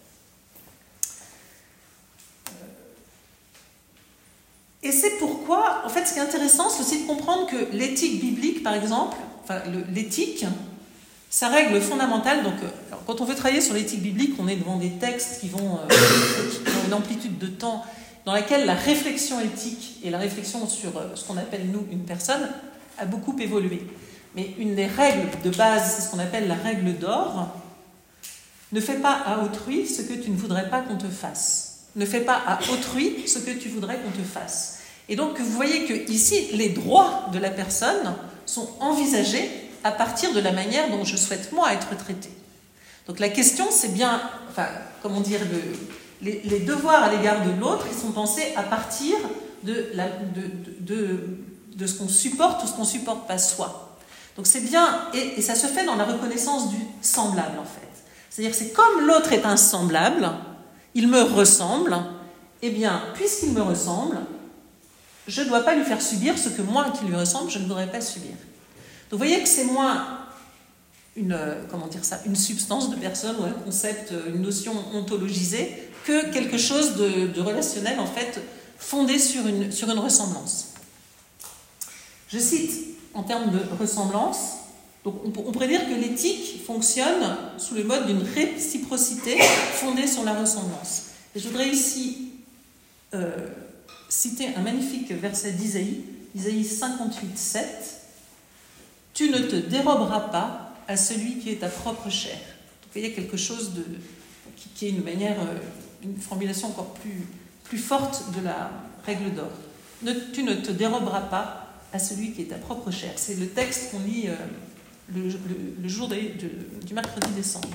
Et c'est pourquoi, en fait, ce qui est intéressant, c'est aussi de comprendre que l'éthique biblique, par exemple, enfin, le, l'éthique, sa règle fondamentale, donc, alors, quand on veut travailler sur l'éthique biblique, on est devant des textes qui vont, euh, qui ont une amplitude de temps dans laquelle la réflexion éthique et la réflexion sur euh, ce qu'on appelle, nous, une personne, a beaucoup évolué. Mais une des règles de base, c'est ce qu'on appelle la règle d'or, ne fais pas à autrui ce que tu ne voudrais pas qu'on te fasse. Ne fais pas à autrui ce que tu voudrais qu'on te fasse. Et donc, vous voyez que ici, les droits de la personne sont envisagés à partir de la manière dont je souhaite, moi, être traité. Donc la question, c'est bien, enfin, comment dire, le, les, les devoirs à l'égard de l'autre, ils sont pensés à partir de, la, de, de, de de ce qu'on supporte ou ce qu'on ne supporte pas soi. Donc c'est bien, et, et ça se fait dans la reconnaissance du semblable en fait. C'est-à-dire que c'est comme l'autre est un semblable, il me ressemble, eh bien, puisqu'il me ressemble, je ne dois pas lui faire subir ce que moi qui lui ressemble, je ne voudrais pas subir. Donc vous voyez que c'est moins une, comment dire ça, une substance de personne ou un concept, une notion ontologisée, que quelque chose de, de relationnel en fait, fondé sur une, sur une ressemblance. Je cite, en termes de ressemblance, Donc on, on pourrait dire que l'éthique fonctionne sous le mode d'une réciprocité fondée sur la ressemblance. Et je voudrais ici euh, citer un magnifique verset d'Isaïe, Isaïe cinquante-huit, sept. « Tu ne te déroberas pas à celui qui est ta propre chair. » Donc il y a quelque chose de, qui, qui est une manière, une formulation encore plus, plus forte de la règle d'or. Ne, tu ne te déroberas pas à celui qui est ta propre chair. C'est le texte qu'on lit euh, le, le, le jour de, de, du mercredi décembre.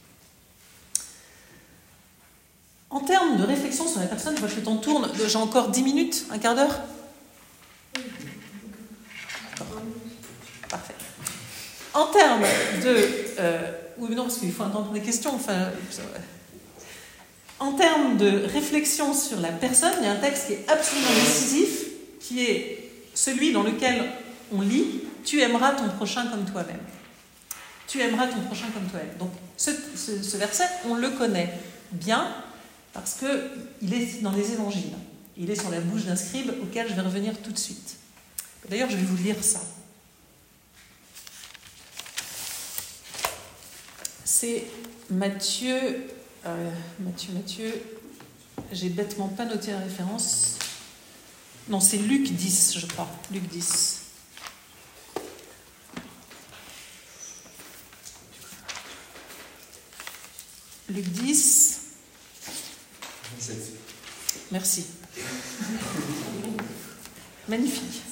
En termes de réflexion sur la personne, je vois que le temps tourne. J'ai encore dix minutes, un quart d'heure. Parfait. En termes de... Euh, oui, non, parce qu'il faut entendre des questions. Enfin, en termes de réflexion sur la personne, il y a un texte qui est absolument décisif, qui est celui dans lequel on lit « Tu aimeras ton prochain comme toi-même ». Tu aimeras ton prochain comme toi-même. Donc, ce, ce, ce verset, on le connaît bien parce qu'il est dans les évangiles. Il est sur la bouche d'un scribe auquel je vais revenir tout de suite. D'ailleurs, je vais vous lire ça. C'est Matthieu, euh, Matthieu, Matthieu, j'ai bêtement pas noté la référence. Non, c'est Luc dix, je crois. Luc dix. Luc dix. Merci. Magnifique.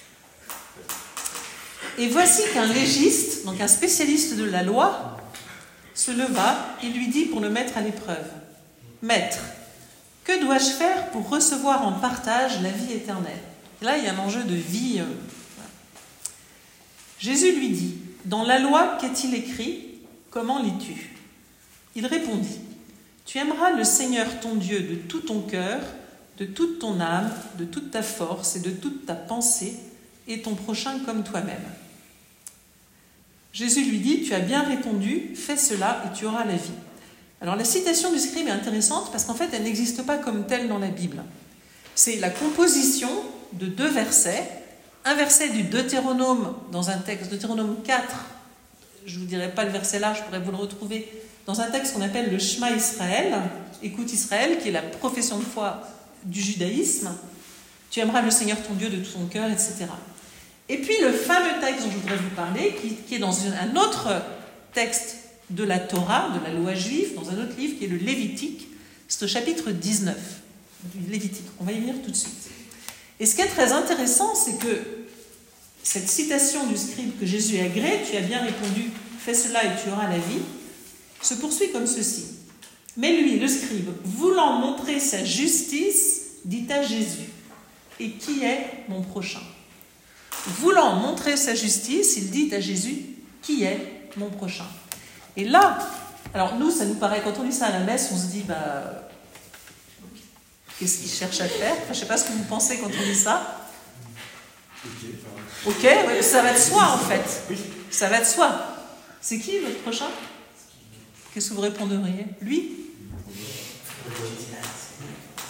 Et voici qu'un légiste, donc un spécialiste de la loi, se leva et lui dit pour le mettre à l'épreuve : « Maître, que dois-je faire pour recevoir en partage la vie éternelle ?» Et là, il y a un enjeu de vie. Euh, voilà. Jésus lui dit : « Dans la loi, qu'est-il écrit ? Comment lis-tu ? » Il répondit : « Tu aimeras le Seigneur ton Dieu de tout ton cœur, de toute ton âme, de toute ta force et de toute ta pensée, et ton prochain comme toi-même. » Jésus lui dit : « Tu as bien répondu, fais cela et tu auras la vie. » Alors la citation du scribe est intéressante parce qu'en fait elle n'existe pas comme telle dans la Bible. C'est la composition de deux versets, un verset du Deutéronome dans un texte, Deutéronome quatre, je ne vous dirai pas le verset là, je pourrais vous le retrouver, dans un texte qu'on appelle le Shema Israël, écoute Israël, qui est la profession de foi du judaïsme, tu aimeras le Seigneur ton Dieu de tout ton cœur, et cetera. Et puis le fameux texte dont je voudrais vous parler, qui, qui est dans une, un autre texte de la Torah, de la loi juive, dans un autre livre qui est le Lévitique, c'est au chapitre dix-neuf du Lévitique. On va y venir tout de suite. Et ce qui est très intéressant, c'est que cette citation du scribe que Jésus a agréée, tu as bien répondu, fais cela et tu auras la vie, se poursuit comme ceci. Mais lui, le scribe, voulant montrer sa justice, dit à Jésus : et qui est mon prochain ? Voulant montrer sa justice, il dit à Jésus : qui est mon prochain ? Et là, alors nous, ça nous paraît, quand on lit ça à la messe, on se dit, bah, qu'est-ce qu'il cherche à faire ? Enfin, je ne sais pas ce que vous pensez quand on lit ça. Ok, ouais, ça va de soi en fait. Ça va de soi. C'est qui votre prochain ? Qu'est-ce que vous répondriez ? Lui ? Comment ?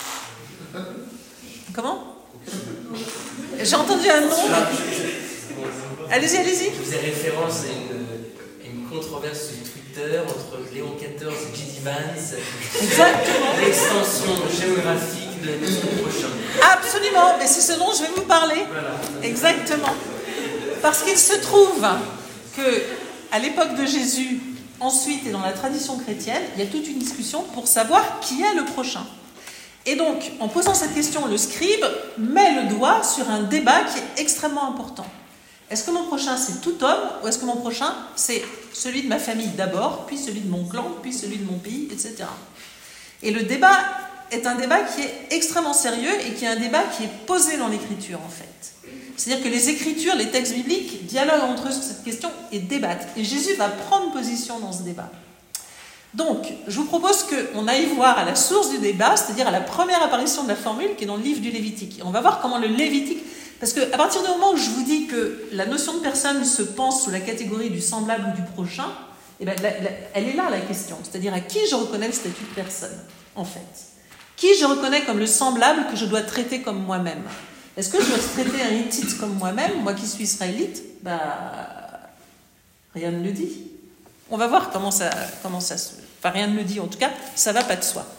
J'ai entendu un nom. Allez-y, allez-y. Je faisais référence à une, à une controverse sur Twitter entre Léon quatorze et J D Vance. Exactement. L'extension géographique de la mission prochaine. Absolument, mais c'est ce dont je vais vous parler. Voilà. Exactement. Parce qu'il se trouve que, à l'époque de Jésus, ensuite et dans la tradition chrétienne, il y a toute une discussion pour savoir qui est le prochain. Et donc, en posant cette question, le scribe met le doigt sur un débat qui est extrêmement important. Est-ce que mon prochain, c'est tout homme, ou est-ce que mon prochain, c'est celui de ma famille d'abord, puis celui de mon clan, puis celui de mon pays, et cetera. Et le débat est un débat qui est extrêmement sérieux et qui est un débat qui est posé dans l'Écriture, en fait. C'est-à-dire que les Écritures, les textes bibliques, dialoguent entre eux sur cette question et débattent. Et Jésus va prendre position dans ce débat. Donc, je vous propose qu'on aille voir à la source du débat, c'est-à-dire à la première apparition de la formule qui est dans le livre du Lévitique. Et on va voir comment le Lévitique... Parce qu'à partir du moment où je vous dis que la notion de personne se pense sous la catégorie du semblable ou du prochain, eh bien, la, la, elle est là la question. C'est-à-dire à qui je reconnais le statut de personne, en fait. Qui je reconnais comme le semblable que je dois traiter comme moi-même. Est-ce que je dois traiter un Hittite comme moi-même, moi qui suis israélite ? Bah... Rien ne le dit. On va voir comment ça, comment ça se... Enfin, rien ne le dit, en tout cas, ça ne va pas de soi.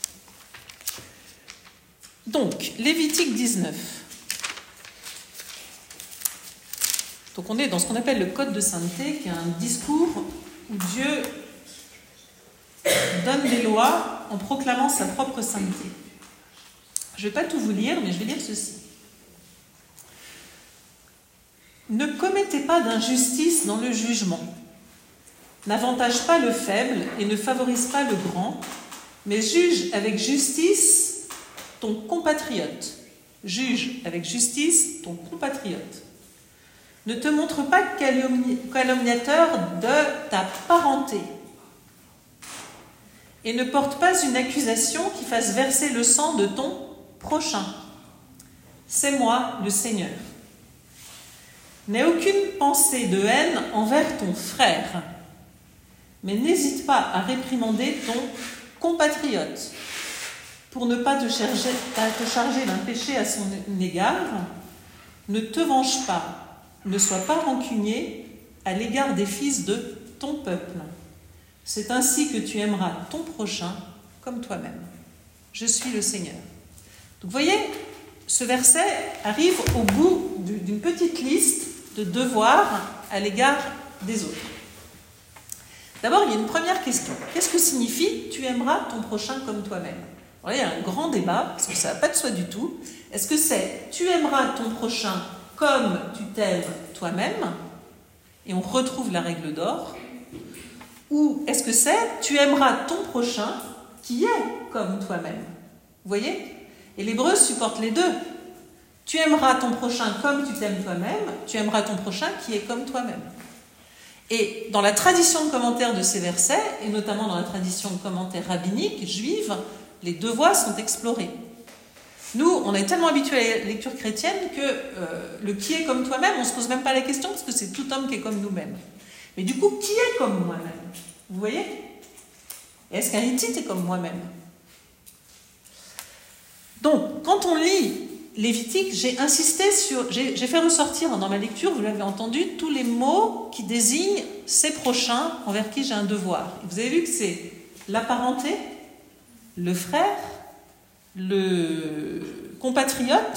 Donc, Lévitique dix-neuf. Donc, on est dans ce qu'on appelle le Code de sainteté, qui est un discours où Dieu donne des lois en proclamant sa propre sainteté. Je ne vais pas tout vous lire, mais je vais lire ceci. Ne commettez pas d'injustice dans le jugement. N'avantage pas le faible et ne favorise pas le grand, mais juge avec justice ton compatriote. Juge avec justice ton compatriote. Ne te montre pas calomniateur de ta parenté. Et ne porte pas une accusation qui fasse verser le sang de ton prochain. C'est moi, le Seigneur. N'aie aucune pensée de haine envers ton frère, mais n'hésite pas à réprimander ton compatriote pour ne pas te charger, te charger d'un péché à son égard. Ne te venge pas, ne sois pas rancunier à l'égard des fils de ton peuple. C'est ainsi que tu aimeras ton prochain comme toi-même. Je suis le Seigneur. Donc vous voyez, ce verset arrive au bout d'une petite liste de devoirs à l'égard des autres. D'abord, il y a une première question. Qu'est-ce que signifie « tu aimeras ton prochain comme toi-même » ? Alors, il y a un grand débat, parce que ça ne va pas de soi du tout. Est-ce que c'est « tu aimeras ton prochain comme tu t'aimes toi-même » et on retrouve la règle d'or, ou est-ce que c'est « tu aimeras ton prochain qui est comme toi-même » ? Vous voyez ? Et l'hébreu supporte les deux. Tu aimeras ton prochain comme tu t'aimes toi-même, tu aimeras ton prochain qui est comme toi-même. Et dans la tradition de commentaire de ces versets, et notamment dans la tradition de commentaire rabbinique, juive, les deux voies sont explorées. Nous, on est tellement habitués à la lecture chrétienne que euh, le qui est comme toi-même, on ne se pose même pas la question parce que c'est tout homme qui est comme nous-mêmes. Mais du coup, qui est comme moi-même ? Vous voyez ? Et est-ce qu'un Hittite est comme moi-même ? Donc, quand on lit Lévitique, j'ai insisté sur, j'ai, j'ai fait ressortir dans ma lecture, vous l'avez entendu, tous les mots qui désignent ces prochains envers qui j'ai un devoir. Vous avez vu que c'est la parenté, le frère, le compatriote,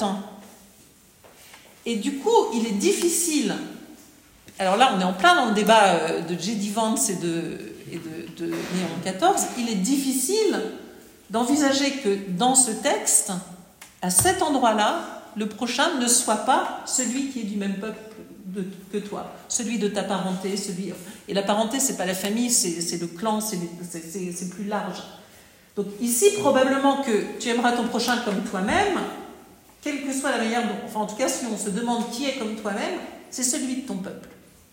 et du coup, il est difficile. Alors là, on est en plein dans le débat de J D. Vance et de, et de, de Léon quatorze. Il est difficile d'envisager que dans ce texte, à cet endroit-là, le prochain ne soit pas celui qui est du même peuple de, que toi, celui de ta parenté, celui... Et la parenté, c'est pas la famille, c'est, c'est le clan, c'est, c'est, c'est, c'est plus large. Donc ici, probablement que tu aimeras ton prochain comme toi-même, quelle que soit la manière dont... Enfin, en tout cas, si on se demande qui est comme toi-même, c'est celui de ton peuple.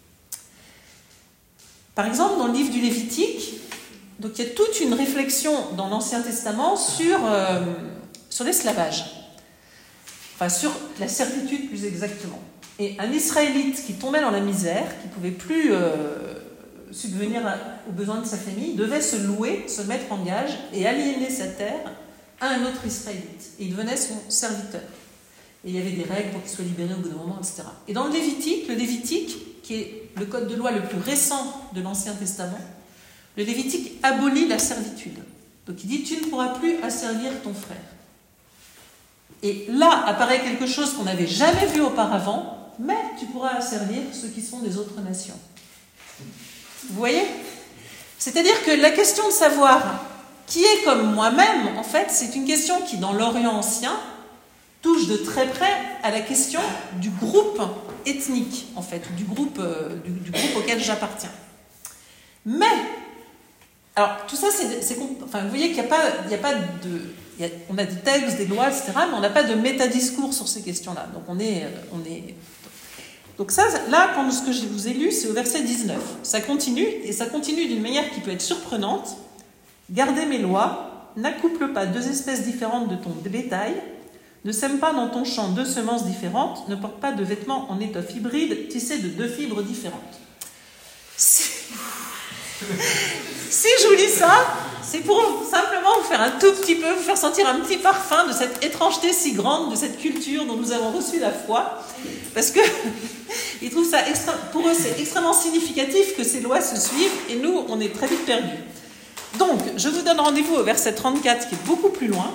Par exemple, dans le livre du Lévitique, donc il y a toute une réflexion dans l'Ancien Testament sur... Euh, sur l'esclavage, enfin sur la servitude plus exactement. Et un Israélite qui tombait dans la misère, qui ne pouvait plus euh, subvenir à, aux besoins de sa famille, devait se louer, se mettre en gage et aliéner sa terre à un autre Israélite. Et il devenait son serviteur. Et il y avait des règles pour qu'il soit libéré au bout d'un moment, et cetera. Et dans le Lévitique, le Lévitique, qui est le code de loi le plus récent de l'Ancien Testament, le Lévitique abolit la servitude. Donc il dit « tu ne pourras plus asservir ton frère ». Et là apparaît quelque chose qu'on n'avait jamais vu auparavant, mais tu pourras asservir ceux qui sont des autres nations. Vous voyez ? C'est-à-dire que la question de savoir qui est comme moi-même, en fait, c'est une question qui, dans l'Orient ancien, touche de très près à la question du groupe ethnique, en fait, du groupe, euh, du, du groupe auquel j'appartiens. Mais, alors, tout ça, c'est... c'est enfin, vous voyez qu'il n'y a pas, il n'y a pas de... Il y a, on a des textes, des lois, et cetera, mais on n'a pas de métadiscours sur ces questions-là. Donc, on est... On est donc ça, là, quand ce que je vous ai lu, c'est au verset dix-neuf. Ça continue, et ça continue d'une manière qui peut être surprenante. « Gardez mes lois, n'accouple pas deux espèces différentes de ton bétail, ne sème pas dans ton champ deux semences différentes, ne porte pas de vêtements en étoffe hybride tissés de deux fibres différentes. » C'est... Si je vous lis ça, c'est pour simplement vous faire un tout petit peu, vous faire sentir un petit parfum de cette étrangeté si grande, de cette culture dont nous avons reçu la foi, parce que ils trouvent ça, extra, pour eux, c'est extrêmement significatif que ces lois se suivent, et nous, on est très vite perdus. Donc, je vous donne rendez-vous au verset trente-quatre, qui est beaucoup plus loin,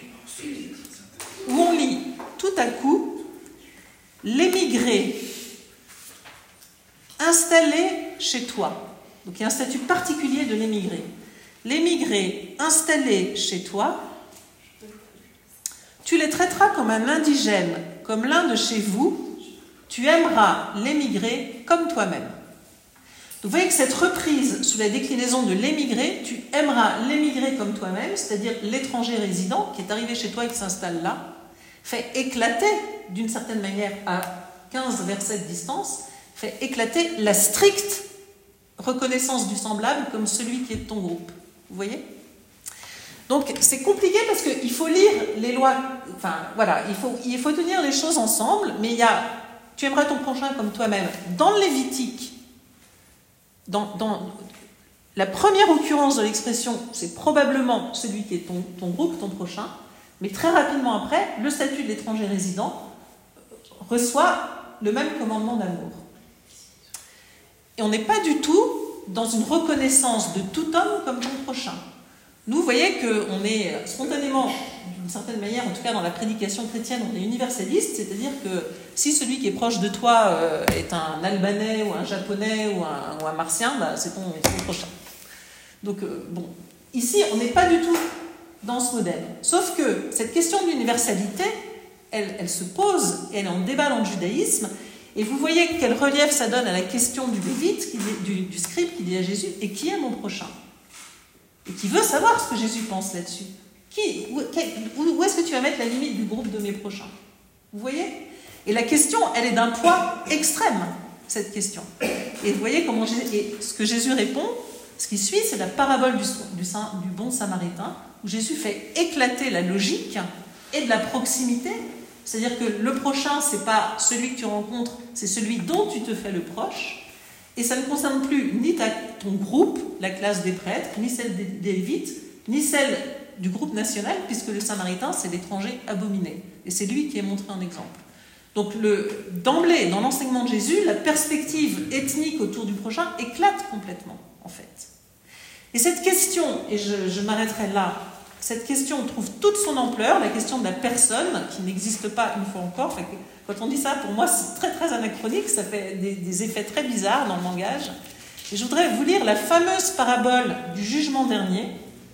où on lit tout à coup « L'émigré installé chez toi ». Donc, il y a un statut particulier de l'émigré. L'émigré installé chez toi, tu les traiteras comme un indigène, comme l'un de chez vous, tu aimeras l'émigré comme toi-même. Vous voyez que cette reprise sous la déclinaison de l'émigré, tu aimeras l'émigré comme toi-même, c'est-à-dire l'étranger résident qui est arrivé chez toi et qui s'installe là, fait éclater, d'une certaine manière, à quinze versets de distance, fait éclater la stricte reconnaissance du semblable comme celui qui est de ton groupe. Vous voyez ? Donc c'est compliqué parce qu'il faut lire les lois, enfin voilà, il faut, il faut tenir les choses ensemble, mais il y a, tu aimeras ton prochain comme toi-même. Dans le Lévitique, dans, dans la première occurrence de l'expression, c'est probablement celui qui est ton, ton groupe, ton prochain, mais très rapidement après, le statut de l'étranger résident reçoit le même commandement d'amour. Et on n'est pas du tout dans une reconnaissance de tout homme comme ton prochain. Nous, vous voyez qu'on est spontanément, d'une certaine manière, en tout cas dans la prédication chrétienne, on est universaliste, c'est-à-dire que si celui qui est proche de toi euh, est un Albanais ou un Japonais ou un, ou un Martien, bah, c'est ton, ton prochain. Donc, euh, bon, ici, on n'est pas du tout dans ce modèle. Sauf que cette question de l'universalité, elle, elle se pose, et elle est en débat dans le judaïsme, et vous voyez quel relief ça donne à la question du lévite, qui dit, du, du scribe qui dit à Jésus, et qui est mon prochain ? Et qui veut savoir ce que Jésus pense là-dessus. Qui, où, où est-ce que tu vas mettre la limite du groupe de mes prochains ? Vous voyez ? Et la question, elle est d'un poids extrême, cette question. Et vous voyez comment Jésus, et ce que Jésus répond, ce qui suit, c'est la parabole du, du, du bon samaritain, où Jésus fait éclater la logique et de la proximité. C'est-à-dire que le prochain, ce n'est pas celui que tu rencontres, c'est celui dont tu te fais le proche. Et ça ne concerne plus ni ta, ton groupe, la classe des prêtres, ni celle des, des lévites, ni celle du groupe national, puisque le samaritain, c'est l'étranger abominé. Et c'est lui qui est montré en exemple. Donc le, d'emblée, dans l'enseignement de Jésus, la perspective ethnique autour du prochain éclate complètement, en fait. Et cette question, et je, je m'arrêterai là, cette question trouve toute son ampleur, la question de la personne, qui n'existe pas une fois encore. Enfin, quand on dit ça, pour moi, c'est très très anachronique, ça fait des, des effets très bizarres dans le langage. Et je voudrais vous lire la fameuse parabole du jugement dernier,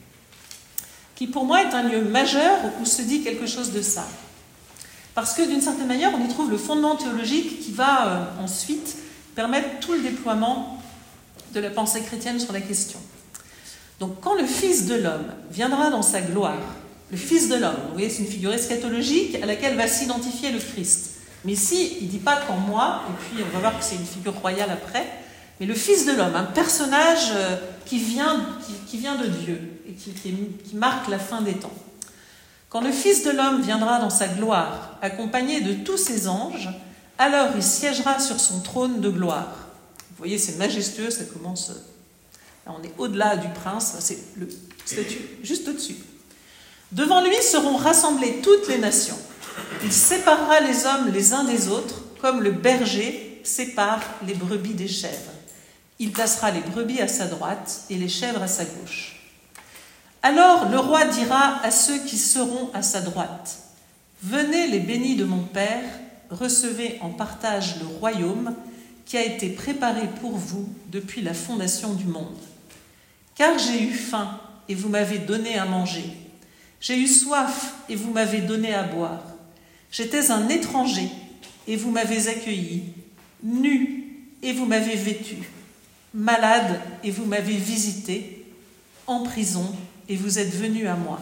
qui pour moi est un lieu majeur où se dit quelque chose de ça. Parce que d'une certaine manière, on y trouve le fondement théologique qui va euh, ensuite permettre tout le déploiement de la pensée chrétienne sur la question. Donc, quand le Fils de l'homme viendra dans sa gloire, le Fils de l'homme, vous voyez, c'est une figure eschatologique à laquelle va s'identifier le Christ. Mais ici, il ne dit pas qu'en moi, et puis on va voir que c'est une figure royale après, mais le Fils de l'homme, un personnage qui vient, qui, qui vient de Dieu et qui, qui, qui marque la fin des temps. Quand le Fils de l'homme viendra dans sa gloire, accompagné de tous ses anges, alors il siégera sur son trône de gloire. Vous voyez, c'est majestueux, ça commence... Là, on est au-delà du prince, c'est le statut juste au-dessus. Devant lui seront rassemblées toutes les nations. Il séparera les hommes les uns des autres, comme le berger sépare les brebis des chèvres. Il placera les brebis à sa droite et les chèvres à sa gauche. Alors le roi dira à ceux qui seront à sa droite, « Venez les bénis de mon Père, recevez en partage le royaume qui a été préparé pour vous depuis la fondation du monde. Car j'ai eu faim et vous m'avez donné à manger. J'ai eu soif et vous m'avez donné à boire. J'étais un étranger et vous m'avez accueilli, nu et vous m'avez vêtu, malade et vous m'avez visité, en prison et vous êtes venus à moi. »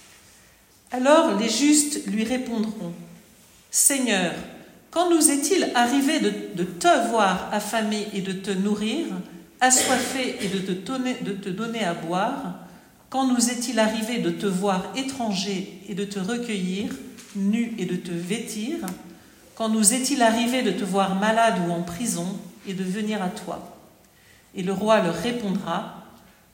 Alors les justes lui répondront, « Seigneur, quand nous est-il arrivé de, de te voir affamé et de te nourrir, assoiffé et de te, donner, de te donner à boire? Quand nous est-il arrivé de te voir étranger et de te recueillir, nu et de te vêtir? Quand nous est-il arrivé de te voir malade ou en prison et de venir à toi? » Et le roi leur répondra,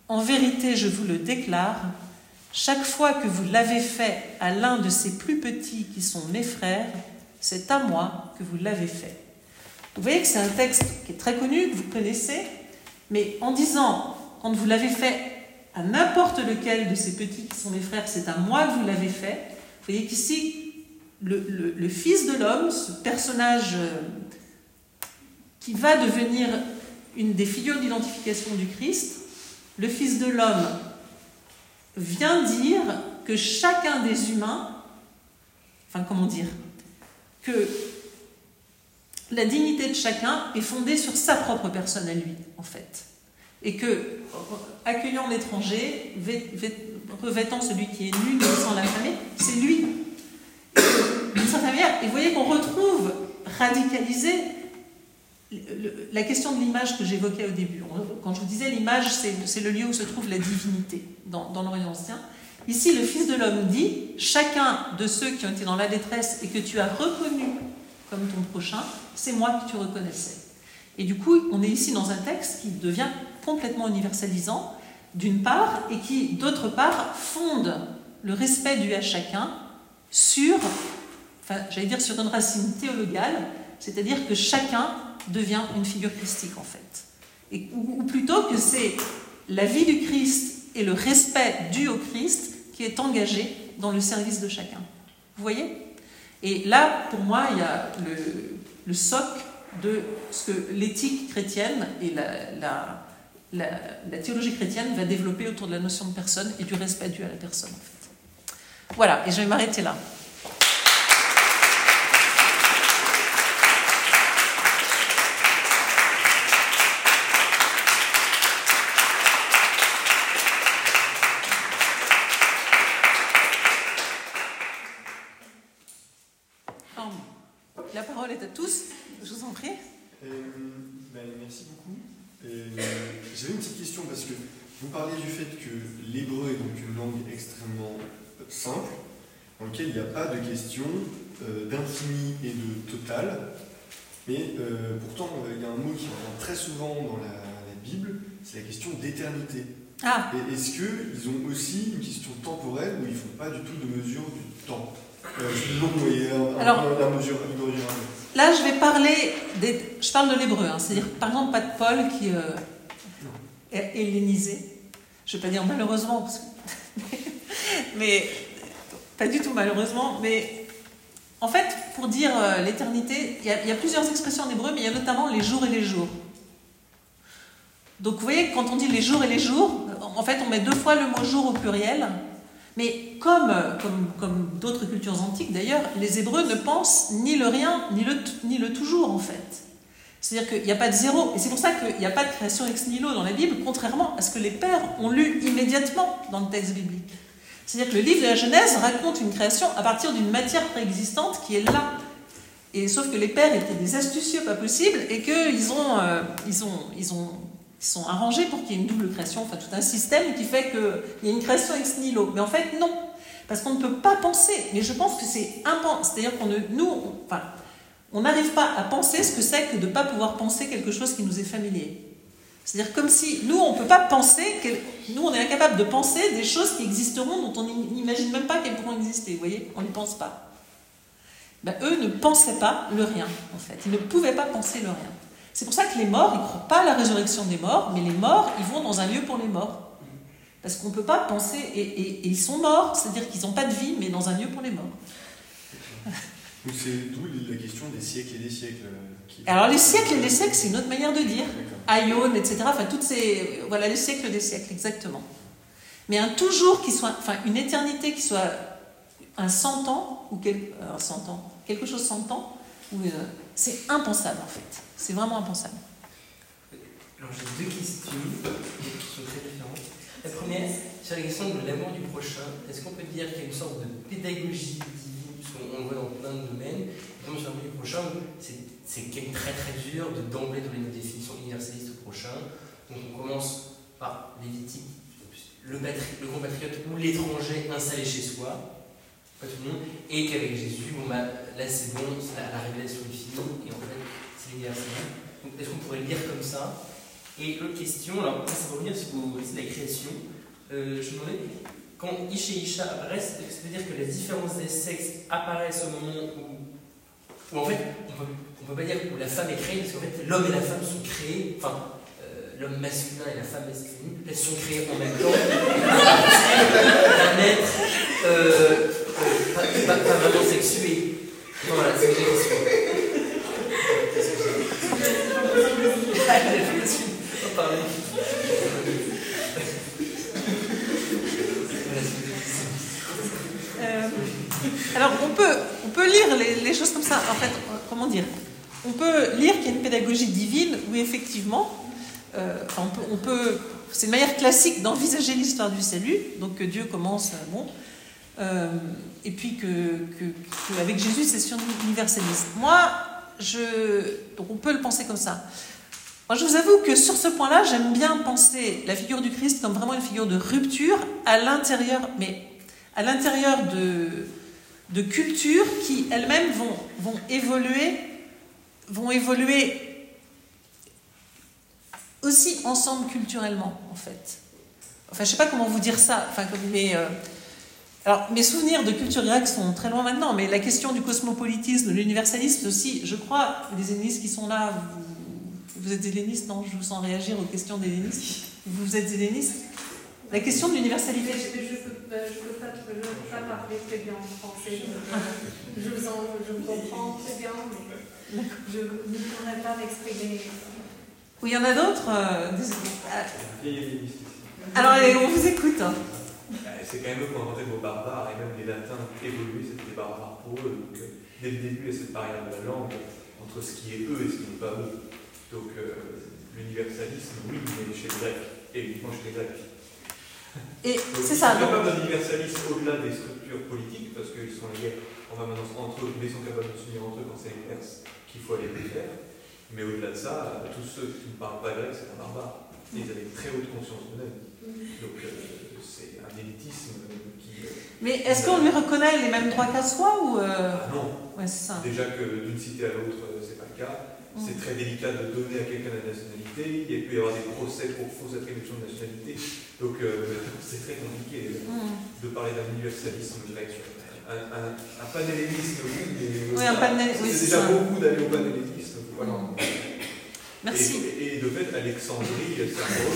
En vérité, je vous le déclare, chaque fois que vous l'avez fait à l'un de ces plus petits qui sont mes frères, c'est à moi que vous l'avez fait. » Vous voyez que c'est un texte qui est très connu, que vous connaissez, mais en disant, quand vous l'avez fait à n'importe lequel de ces petits qui sont mes frères, c'est à moi que vous l'avez fait, vous voyez qu'ici, le, le, le Fils de l'homme, ce personnage qui va devenir une des figures d'identification du Christ, le Fils de l'homme vient dire que chacun des humains, enfin comment dire, que la dignité de chacun est fondée sur sa propre personne à lui, en fait. Et que, accueillant l'étranger, revêtant celui qui est nu, nourrissant l'affamé, c'est lui. D'une certaine manière, et vous voyez qu'on retrouve radicalisé la question de l'image que j'évoquais au début. Quand je vous disais l'image, c'est, c'est le lieu où se trouve la divinité dans, dans l'Orient ancien. Ici, le Fils de l'homme dit, chacun de ceux qui ont été dans la détresse et que tu as reconnu comme ton prochain, c'est moi que tu reconnaissais. Et du coup, on est ici dans un texte qui devient complètement universalisant, d'une part, et qui, d'autre part, fonde le respect dû à chacun sur, enfin, j'allais dire sur une racine théologale, c'est-à-dire que chacun devient une figure christique, en fait. Et, ou, ou plutôt que c'est la vie du Christ et le respect dû au Christ qui est engagé dans le service de chacun. Vous voyez ? Et là, pour moi, il y a le, le socle de ce que l'éthique chrétienne et la, la, la, la théologie chrétienne va développer autour de la notion de personne et du respect dû à la personne, en fait. Voilà, et je vais m'arrêter là. La parole est à tous, je vous en prie. Euh, ben, merci beaucoup. Euh, j'avais une petite question parce que vous parliez du fait que l'hébreu est donc une langue extrêmement simple, dans laquelle il n'y a pas de question euh, d'infini et de total, mais euh, pourtant il y a un mot qui revient très souvent dans la, la Bible, c'est la question d'éternité. Ah. Et est-ce qu'ils ont aussi une question temporelle où ils ne font pas du tout de mesure du temps? Euh, long et un, Alors, un, la mesure, une mesure. Là, je vais parler, des, je parle de l'hébreu, hein, c'est-à-dire par exemple pas de Paul qui euh, est hellénisé. Je ne vais pas dire malheureusement, parce que, mais pas du tout malheureusement, mais en fait, pour dire euh, l'éternité, il y, y a plusieurs expressions en hébreu, mais il y a notamment les jours et les jours. Donc vous voyez, quand on dit les jours et les jours, en fait, on met deux fois le mot jour au pluriel. Mais comme, comme, comme d'autres cultures antiques d'ailleurs, les Hébreux ne pensent ni le rien, ni le, ni le toujours en fait. C'est-à-dire qu'il n'y a pas de zéro. Et c'est pour ça qu'il n'y a pas de création ex nihilo dans la Bible, contrairement à ce que les pères ont lu immédiatement dans le texte biblique. C'est-à-dire que le livre de la Genèse raconte une création à partir d'une matière préexistante qui est là. Et sauf que les pères étaient des astucieux pas possibles et qu'ils ont, euh, ils ont, ils ont Ils sont arrangés pour qu'il y ait une double création, enfin tout un système qui fait qu'il y a une création ex nihilo. Mais en fait, non. Parce qu'on ne peut pas penser. Mais je pense que c'est impensable. C'est-à-dire qu'on ne, nous, on, enfin, on n'arrive pas à penser ce que c'est que de ne pas pouvoir penser quelque chose qui nous est familier. C'est-à-dire comme si, nous, on ne peut pas penser, nous, on est incapable de penser des choses qui existeront, dont on n'imagine même pas qu'elles pourront exister. Vous voyez, on n'y pense pas. Ben, eux ne pensaient pas le rien, en fait. Ils ne pouvaient pas penser le rien. C'est pour ça que les morts, ils ne croient pas à la résurrection des morts, mais les morts, ils vont dans un lieu pour les morts. Parce qu'on ne peut pas penser, et, et, et ils sont morts, c'est-à-dire qu'ils n'ont pas de vie, mais dans un lieu pour les morts. Donc c'est d'où la question des siècles et des siècles. Qui... Alors les siècles et des siècles, c'est une autre manière de dire. Aion, et cetera. Enfin, toutes ces... Voilà, les siècles des siècles, exactement. Mais un toujours qui soit... Enfin, une éternité qui soit un cent ans, ou quel... euh, cent ans, quelque chose cent ans, ou, euh, c'est impensable, en fait. C'est vraiment impensable. Alors j'ai deux questions, qui sont très différentes. La première, sur la question de l'amour du prochain, est-ce qu'on peut dire qu'il y a une sorte de pédagogie divine, parce qu'on le voit dans plein de domaines, donc sur l'amour du prochain, c'est, c'est quand même très très dur de d'emblée donner une définition universaliste au prochain. Donc on commence par Lévitique, le, patri- le compatriote ou l'étranger installé chez soi, pas tout le monde, et qu'avec Jésus, bon bah là c'est bon, c'est la, la révélation est finie, et en fait c'est universel. Donc est-ce qu'on pourrait le lire comme ça? Et l'autre question, alors ça va revenir sur la création. Euh, je me demandais, quand Ish et Isha apparaissent, ça veut dire que la différence des sexes apparaissent au moment où, où en fait, on peut, on peut pas dire où la femme est créée, parce qu'en fait, l'homme et la femme sont créés, enfin, euh, l'homme masculin et la femme masculine, elles sont créées en même temps, d'un être euh, euh, pas, pas, pas vraiment sexué. Voilà, c'est une question. Euh, alors on peut, on peut lire les, les choses comme ça, en fait, comment dire, on peut lire qu'il y a une pédagogie divine où effectivement, euh, enfin, on peut, on peut, c'est une manière classique d'envisager l'histoire du salut, donc que Dieu commence, bon, euh, et puis que, que, que avec Jésus c'est universaliste. Moi, je, donc on peut le penser comme ça. Moi, je vous avoue que sur ce point-là, j'aime bien penser la figure du Christ comme vraiment une figure de rupture à l'intérieur, mais à l'intérieur de, de cultures qui elles-mêmes vont, vont évoluer, vont évoluer aussi ensemble culturellement, en fait. Enfin, je ne sais pas comment vous dire ça. Enfin, mais, euh, alors, mes souvenirs de culture grecque sont très loin maintenant, mais la question du cosmopolitisme, de l'universalisme aussi, je crois, les hellénistes qui sont là, vous, vous êtes hellénistes, non? Je vous sens réagir aux questions des hellénistes. Vous êtes hellénistes? La question de l'universalité. Je ne peux, peux pas, pas parler très bien en français. Je, je, vous, en, je vous comprends très bien, mais je ne pourrais pas m'exprimer. Oui, il y en a d'autres euh, des... Alors, allez, on vous écoute. Hein. C'est quand même eux qui ont inventé le mot barbare, et même les latins évolués, c'était des barbares pour eux. Donc, dès le début, il y a cette barrière de la langue entre ce qui est eux et ce qui n'est pas eux. Donc, euh, l'universalisme, oui, mais chez les Grecs, et uniquement chez les Grecs. Et c'est ça. Ils sont capables d'un universalisme au-delà des structures politiques, parce qu'ils sont liés en permanence entre eux, mais ils sont capables de s'unir entre eux quand c'est les Perses qu'il faut aller les faire. Mais au-delà de ça, tous ceux qui ne parlent pas grec, c'est un barbare. Ils avaient une très haute conscience d'eux-mêmes. Donc euh, c'est un élitisme qui... Euh, mais est-ce qu'on lui reconnaît les mêmes droits qu'à soi ou euh... ah non. Ouais, c'est ça. Déjà que d'une cité à l'autre, c'est pas le cas. Mm. C'est très délicat de donner à quelqu'un la nationalité. Il peut y avoir des procès pour fausse attribution de nationalité. Donc euh, c'est très compliqué mm. de parler d'un universalisme grec. Un, un, un panhellénisme, oui, mais oui, un panel, oui, c'est déjà ça. Beaucoup d'aller au panhellénisme. Voilà. Mm. Merci. Et, et de fait, Alexandrie, c'est un gros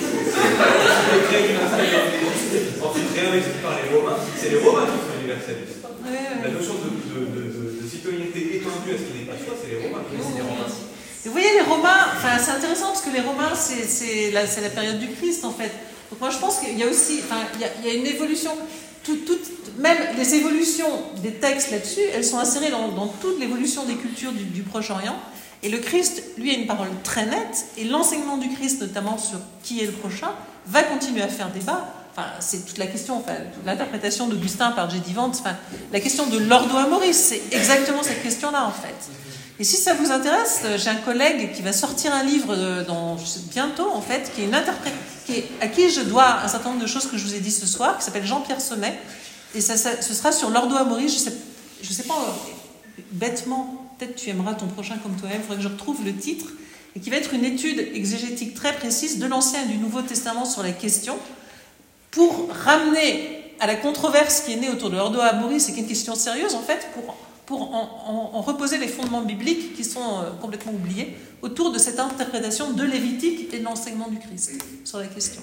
chose. Ensuite, réinvesti par les Romains, c'est les Romains qui sont universalistes. Oui, oui. La notion de, de, de, de, de citoyenneté étendue à ce qui n'est pas soi, c'est les Romains. Oui, c'est les Romains. Vous voyez, les Romains, enfin, c'est intéressant parce que les Romains, c'est, c'est, la, c'est la période du Christ, en fait. Donc moi, je pense qu'il y a aussi, enfin, il y a, il y a une évolution, tout, tout, même les évolutions des textes là-dessus, elles sont insérées dans, dans toute l'évolution des cultures du, du Proche-Orient. Et le Christ, lui, a une parole très nette, et l'enseignement du Christ, notamment sur qui est le prochain, va continuer à faire débat. Enfin, c'est toute la question, enfin, l'interprétation d'Augustin par J. Vance, enfin, la question de l'ordo amoris, c'est exactement cette question-là, en fait. Et si ça vous intéresse, j'ai un collègue qui va sortir un livre dans, bientôt, en fait, qui est une interprète, qui est, à qui je dois un certain nombre de choses que je vous ai dit ce soir, qui s'appelle Jean-Pierre Sommet, et ça, ça, ce sera sur l'ordo amoris, je sais, je sais pas, bêtement, peut-être tu aimeras ton prochain comme toi-même, il faudrait que je retrouve le titre, et qui va être une étude exégétique très précise de l'Ancien et du Nouveau Testament sur la question, pour ramener à la controverse qui est née autour de l'ordo amoris, c'est une question sérieuse en fait, pour, pour en, en, en reposer les fondements bibliques qui sont euh, complètement oubliés, autour de cette interprétation de Lévitique et de l'enseignement du Christ sur la question.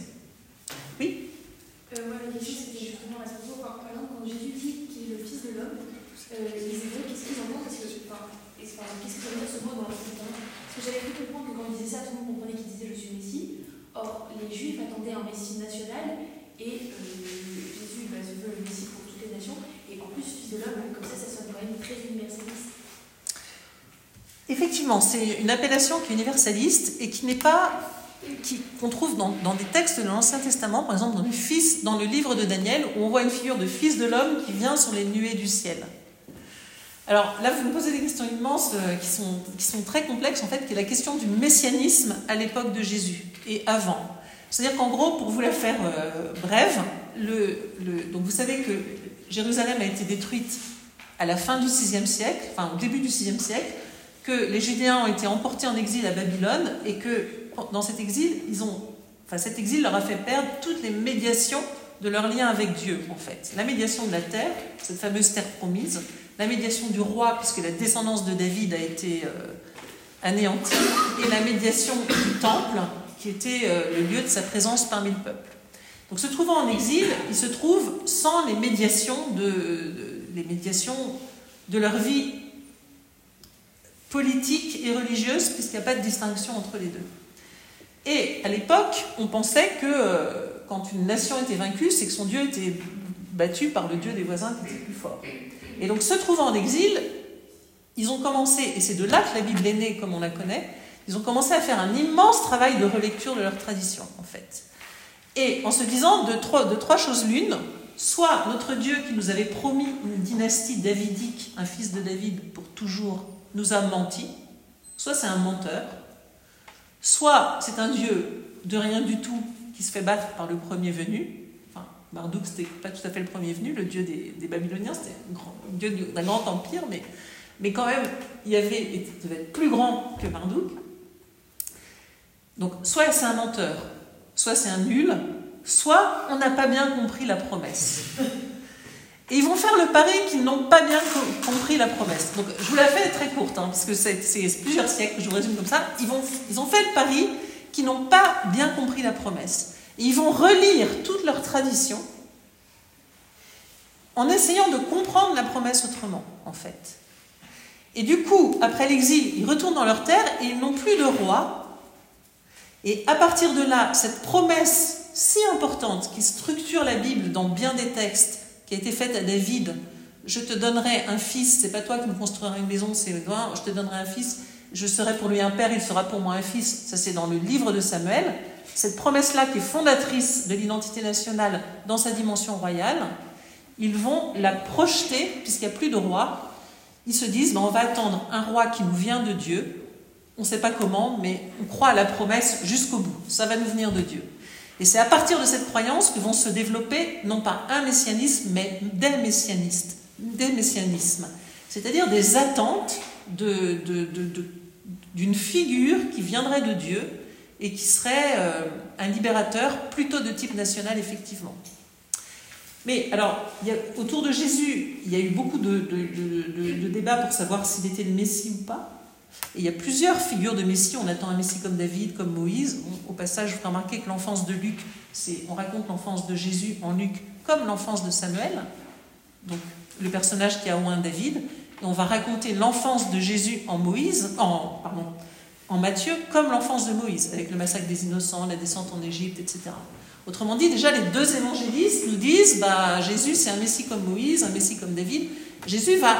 Oui euh, Moi, la question c'était justement à ce propos, par exemple, quand Jésus dit qu'il est le Fils de l'homme, euh, les Hébreux, qu'est-ce qu'ils en pensent? Parce que, enfin, qu'est-ce que ça veut dire ce mot dans le Testament? Parce que j'avais cru comprendre que quand il disait ça, tout le monde comprenait qu'il disait je suis Messie. Or, les Juifs attendaient un Messie national et euh, Jésus bah, se veut le Messie pour toutes les nations. Et en plus, Fils de l'homme, comme ça, ça sonne quand même très universaliste. Effectivement, c'est une appellation qui est universaliste et qui n'est pas, qui, qu'on trouve dans, dans des textes de l'Ancien Testament, par exemple dans le, fils, dans le livre de Daniel, où on voit une figure de Fils de l'homme qui vient sur les nuées du ciel. Alors là, vous me posez des questions immenses euh, qui, sont, qui sont très complexes, en fait, qui est la question du messianisme à l'époque de Jésus et avant. C'est-à-dire qu'en gros, pour vous la faire euh, brève, le, le, donc vous savez que Jérusalem a été détruite à la fin du sixième siècle, enfin au début du sixième siècle, que les Judéens ont été emportés en exil à Babylone et que dans cet exil, ils ont, enfin, cet exil leur a fait perdre toutes les médiations de leur lien avec Dieu, en fait. La médiation de la terre, cette fameuse terre promise, la médiation du roi, puisque la descendance de David a été euh, anéantie, et la médiation du temple, qui était euh, le lieu de sa présence parmi le peuple. Donc, se trouvant en exil, ils se trouvent sans les médiations de, de, les médiations de leur vie politique et religieuse, puisqu'il n'y a pas de distinction entre les deux. Et à l'époque, on pensait que euh, quand une nation était vaincue, c'est que son Dieu était battu par le Dieu des voisins qui était plus fort. Et donc, se trouvant en exil, ils ont commencé, et c'est de là que la Bible est née comme on la connaît, ils ont commencé à faire un immense travail de relecture de leur tradition, en fait. Et en se disant de trois, de trois choses l'une, soit notre Dieu qui nous avait promis une dynastie davidique, un fils de David pour toujours, nous a menti, soit c'est un menteur, soit c'est un Dieu de rien du tout qui se fait battre par le premier venu. Enfin, Marduk, c'était pas tout à fait le premier venu, le dieu des, des Babyloniens, c'était un grand, un dieu d'un grand empire, mais, mais quand même, il y avait, il devait être plus grand que Marduk. Donc, soit c'est un menteur, soit c'est un nul, soit on n'a pas bien compris la promesse. Et ils vont faire le pari qu'ils n'ont pas bien co- compris la promesse. Donc, je vous la fais très courte, hein, parce que c'est, c'est plusieurs siècles, je vous résume comme ça. Ils, vont, ils ont fait le pari qu'ils n'ont pas bien compris la promesse. Et ils vont relire toute leur tradition en essayant de comprendre la promesse autrement, en fait. Et du coup, après l'exil, ils retournent dans leur terre et ils n'ont plus de roi. Et à partir de là, cette promesse si importante qui structure la Bible dans bien des textes, qui a été faite à David, je te donnerai un fils, c'est pas toi qui me construiras une maison, c'est moi, je te donnerai un fils, je serai pour lui un père, il sera pour moi un fils, ça c'est dans le livre de Samuel. Cette promesse-là qui est fondatrice de l'identité nationale dans sa dimension royale, ils vont la projeter, puisqu'il n'y a plus de roi, ils se disent, ben, on va attendre un roi qui nous vient de Dieu, on ne sait pas comment, mais on croit à la promesse jusqu'au bout, ça va nous venir de Dieu. Et c'est à partir de cette croyance que vont se développer, non pas un messianisme, mais des messianistes, des messianismes. C'est-à-dire des attentes de, de, de, de, d'une figure qui viendrait de Dieu et qui serait euh, un libérateur plutôt de type national, effectivement. Mais alors, il y a, autour de Jésus, il y a eu beaucoup de, de, de, de, de débats pour savoir s'il était le Messie ou pas. Et il y a plusieurs figures de Messie. On attend un Messie comme David, comme Moïse. On, au passage, vous ferez remarquer que l'enfance de Luc, c'est, on raconte l'enfance de Jésus en Luc comme l'enfance de Samuel, donc le personnage qui a oint David. Et on va raconter l'enfance de Jésus en Moïse, en, pardon, en Matthieu, comme l'enfance de Moïse, avec le massacre des innocents, la descente en Égypte, et cetera. Autrement dit, déjà les deux évangélistes nous disent, bah, Jésus c'est un Messie comme Moïse, un Messie comme David. Jésus va...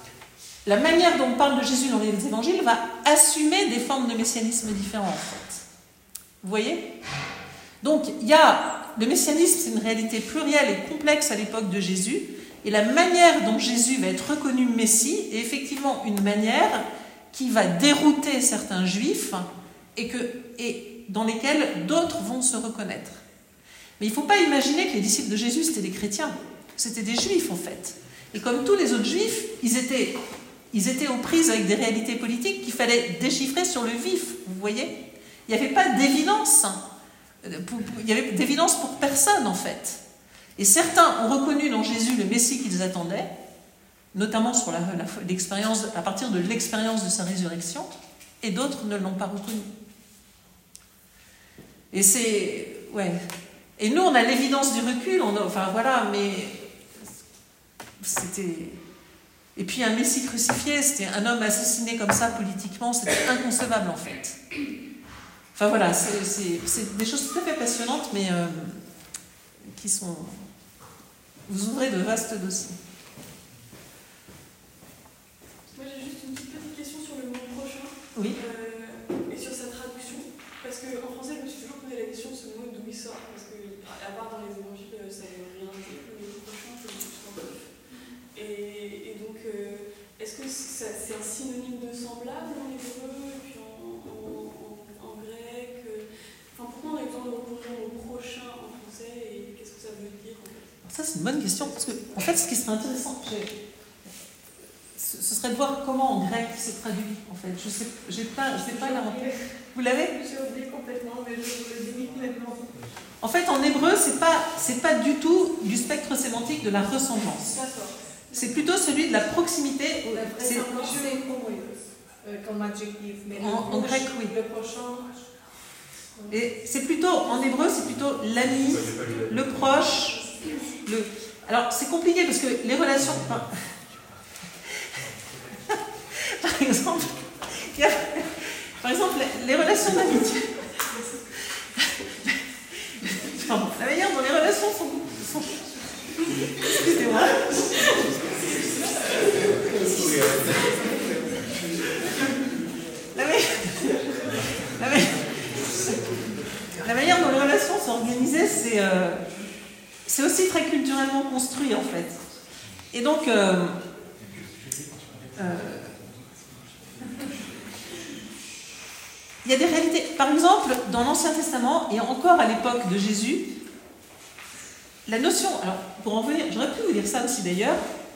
La manière dont on parle de Jésus dans les évangiles va assumer des formes de messianisme différents, en fait. Vous voyez ? Donc, il y a... Le messianisme, c'est une réalité plurielle et complexe à l'époque de Jésus, et la manière dont Jésus va être reconnu Messie est effectivement une manière qui va dérouter certains juifs et, que, et dans lesquels d'autres vont se reconnaître. Mais il ne faut pas imaginer que les disciples de Jésus, c'était des chrétiens. C'était des juifs, en fait. Et comme tous les autres juifs, ils étaient... Ils étaient aux prises avec des réalités politiques qu'il fallait déchiffrer sur le vif, vous voyez ? Il n'y avait pas d'évidence. Il n'y avait d'évidence pour personne, en fait. Et certains ont reconnu dans Jésus le Messie qu'ils attendaient, notamment sur la, la, l'expérience, à partir de l'expérience de sa résurrection, et d'autres ne l'ont pas reconnu. Et c'est... Ouais. Et nous, on a l'évidence du recul, on a, enfin voilà, mais c'était... Et puis un Messie crucifié, c'était un homme assassiné comme ça politiquement, c'était inconcevable en fait. Enfin voilà, c'est, c'est, c'est des choses tout à fait passionnantes, mais euh, qui sont... Vous ouvrez de vastes dossiers. Moi j'ai juste une petite, petite question sur le mot prochain. Oui. Euh, et sur sa traduction. Parce qu'en français, je me suis toujours posé la question de ce mot d'où il sort. Parce que, à part dans les évangiles, ça ne veut rien dire. Le mot prochain, c'est juste en neuf. Et, et donc, euh, est-ce que ça, c'est un synonyme de semblable en hébreu, et puis en, en, en, en grec euh, enfin, pourquoi on a besoin de recourir au prochain en français et qu'est-ce que ça veut dire en fait ? Alors ça, c'est une bonne question, parce que, en fait, ce qui serait intéressant, j'ai... ce, ce serait de voir comment en grec c'est traduit, en fait. Je sais, j'ai pas, je sais pas là en tête. Vous l'avez? J'ai oublié complètement, mais je vous le dis maintenant. En fait, en hébreu, c'est pas, c'est pas du tout du spectre sémantique de la ressemblance. D'accord. C'est plutôt celui de la proximité. La C'est- vraisemblance, c'est homoïos, euh, comme adjectif. Mais le En- en proche- grec, oui. Le prochain. Et c'est plutôt, en hébreu, c'est plutôt l'ami, Moi, j'ai pas lu la- le proche, le... Alors, c'est compliqué parce que les relations... Par, par exemple, il y a- par exemple, les- les relations d'amitié... Pardon, la manière dont les relations sont... sont... Excusez-moi. La manière... La manière... La manière dont les relations sont organisées, c'est euh, c'est aussi très culturellement construit en fait. Et donc, euh, euh, il y a des réalités. Par exemple, dans l'Ancien Testament, et encore à l'époque de Jésus, la notion, alors pour en venir, j'aurais pu vous dire ça aussi d'ailleurs,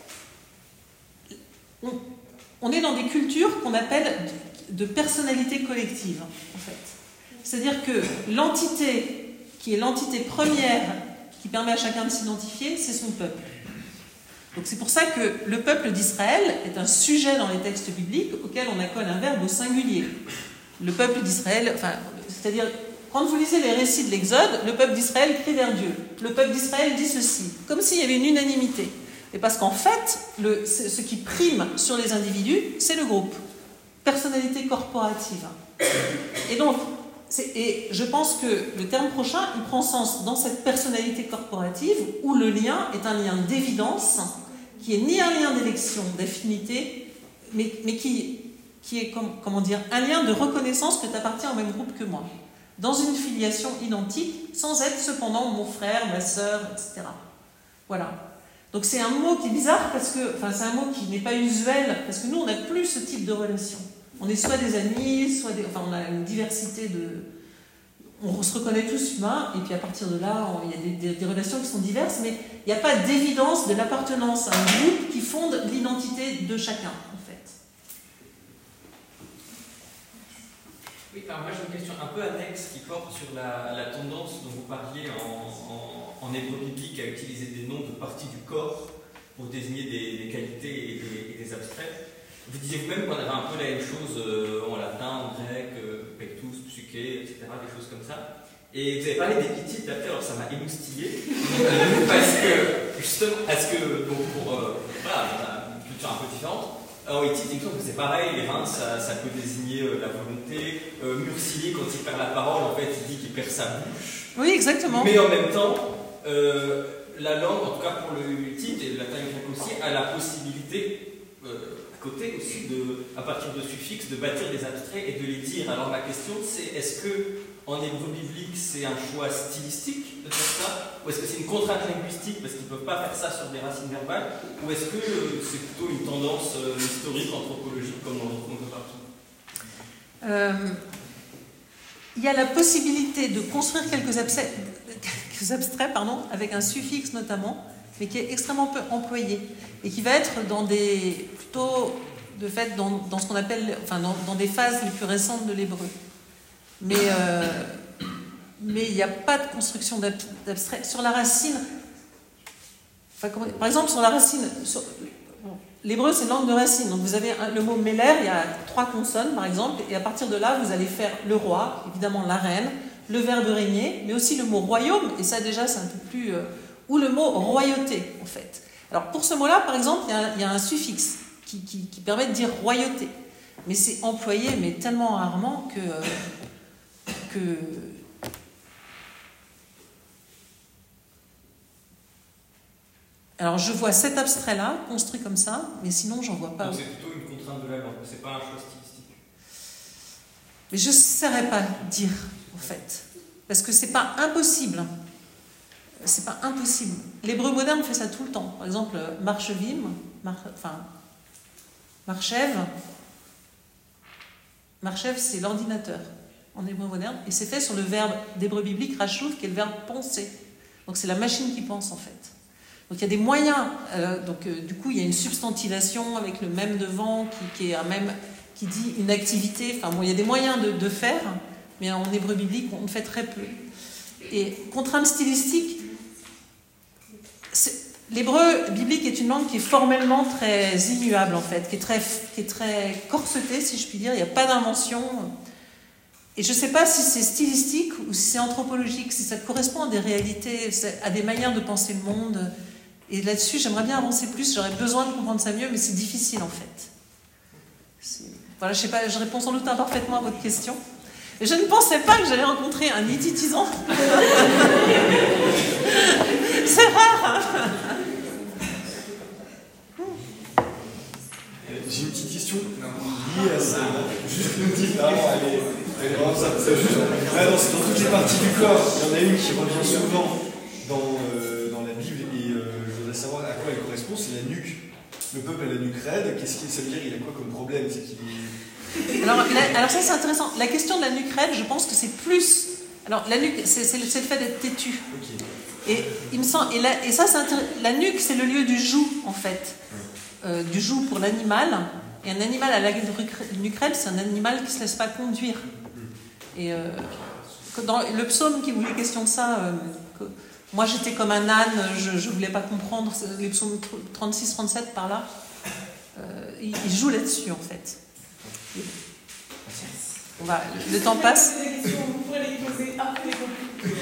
on, on est dans des cultures qu'on appelle de personnalité collective en fait. C'est-à-dire que l'entité qui est l'entité première qui permet à chacun de s'identifier, c'est son peuple. Donc c'est pour ça que le peuple d'Israël est un sujet dans les textes bibliques auquel on accole un verbe au singulier. Le peuple d'Israël, enfin, c'est-à-dire, quand vous lisez les récits de l'Exode, le peuple d'Israël crie vers Dieu. Le peuple d'Israël dit ceci, comme s'il y avait une unanimité. Et parce qu'en fait, le, ce qui prime sur les individus, c'est le groupe. Personnalité corporative. Et donc, C'est, et je pense que le terme prochain, il prend sens dans cette personnalité corporative où le lien est un lien d'évidence, qui est ni un lien d'élection, d'affinité, mais, mais qui, qui est, comme, comment dire, un lien de reconnaissance que tu appartiens au même groupe que moi, dans une filiation identique, sans être cependant mon frère, ma sœur, et cetera. Voilà. Donc c'est un mot qui est bizarre, parce que, enfin c'est un mot qui n'est pas usuel, parce que nous on n'a plus ce type de relation. On est soit des amis, soit des... Enfin, on a une diversité de... On se reconnaît tous humains, et puis à partir de là, on... il y a des, des, des relations qui sont diverses, mais il n'y a pas d'évidence de l'appartenance à un groupe qui fonde l'identité de chacun, en fait. Oui, alors moi j'ai une question un peu annexe qui porte sur la, la tendance dont vous parliez en, en, en hébreu biblique à utiliser des noms de parties du corps pour désigner des, des qualités et des, et des abstraits. Vous disiez vous-même qu'on avait un peu la même chose euh, en latin, en grec, euh, pectus, psyché, et cetera, des choses comme ça. Et vous avez parlé des Hittites après, alors ça m'a émoustillé. Parce que, justement, parce que, donc pour, euh, voilà, on a une culture un peu différente. En Hittite, il me semble que c'est pareil, les reins, ça, ça peut désigner euh, la volonté. Euh, Mursili, quand il perd la parole, en fait, il dit qu'il perd sa bouche. Oui, exactement. Mais en même temps, euh, la langue, en tout cas pour le Hittite et le latin et le grec aussi, a la possibilité. Euh, côté aussi, de, à partir de suffixes, de bâtir des abstraits et de les dire. Alors ma question c'est, est-ce que en hébreu biblique c'est un choix stylistique de faire ça, ou est-ce que c'est une contrainte linguistique parce qu'ils ne peuvent pas faire ça sur des racines verbales, ou est-ce que euh, c'est plutôt une tendance euh, historique, anthropologique, comme on le retrouve un peu partout? Euh, il y a la possibilité de construire quelques abstraits, quelques abstraits pardon, avec un suffixe notamment, mais qui est extrêmement peu employé et qui va être dans des plutôt de fait dans, dans ce qu'on appelle enfin dans, dans des phases les plus récentes de l'hébreu. Mais euh, mais il n'y a pas de construction d'abstrait sur la racine. Enfin, comment, par exemple sur la racine, sur, bon, l'hébreu c'est une langue de racine. Donc vous avez un, le mot Meller, il y a trois consonnes par exemple, et à partir de là vous allez faire le roi, évidemment la reine, le verbe régner, mais aussi le mot royaume. Et ça déjà c'est un peu plus euh, ou le mot royauté, en fait. Alors, pour ce mot-là, par exemple, il y a, il y a un suffixe qui, qui, qui permet de dire royauté. Mais c'est employé, mais tellement rarement que... que alors, je vois cet abstrait-là, construit comme ça, mais sinon, j'en vois pas. Donc, c'est plutôt une contrainte de la langue, c'est pas un choix stylistique. Mais je ne saurais pas dire, en fait. Parce que c'est pas impossible. C'est pas impossible. L'hébreu moderne fait ça tout le temps. Par exemple, marchevim, mar, enfin, marchev. Marchev, c'est l'ordinateur en hébreu moderne, et c'est fait sur le verbe d'hébreu biblique rashuv, qui est le verbe penser. Donc c'est la machine qui pense en fait. Donc il y a des moyens. Euh, donc euh, du coup, il y a une substantivation avec le même devant qui, qui est un même, qui dit une activité. Enfin bon, il y a des moyens de, de faire, mais en hébreu biblique, on fait très peu. Et contrainte stylistique, l'hébreu biblique est une langue qui est formellement très immuable en fait, qui est très, qui est très corsetée, si je puis dire. Il n'y a pas d'invention. Et je ne sais pas si c'est stylistique ou si c'est anthropologique, si ça correspond à des réalités, à des manières de penser le monde. Et là-dessus, j'aimerais bien avancer plus, j'aurais besoin de comprendre ça mieux, mais c'est difficile en fait. Voilà, je sais pas, je réponds sans doute imparfaitement à votre question. Et je ne pensais pas que j'allais rencontrer un étitisant. C'est rare, hein. J'ai une petite question liée à ça. Juste une petite. Ah, allez. Non, ça, ça juste... ah, non, c'est dans toutes les parties du corps. Il y en a une qui revient souvent dans, euh, dans la Bible et euh, je voudrais savoir à quoi elle correspond. C'est la nuque. Le peuple a la nuque raide. Qu'est-ce qu'il ça veut dire? Il a quoi comme problème? C'est qu'il est... alors, la, alors ça c'est intéressant. La question de la nuque raide, je pense que c'est plus. Alors la nuque, c'est, c'est, le, c'est le fait d'être têtu. Okay. Et il me semble. Et, la, et ça, c'est intér... la nuque, c'est le lieu du joug en fait, euh, du joug pour l'animal. Et un animal à la nuque raide, c'est un animal qui ne se laisse pas conduire. Et euh, dans le psaume qui voulait question de ça, euh, que moi j'étais comme un âne, je ne voulais pas comprendre, les psaumes trente-six trente-sept par là, euh, il, il joue là-dessus en fait. On va, le, le temps passe. Vous pourrez les poser après les concours.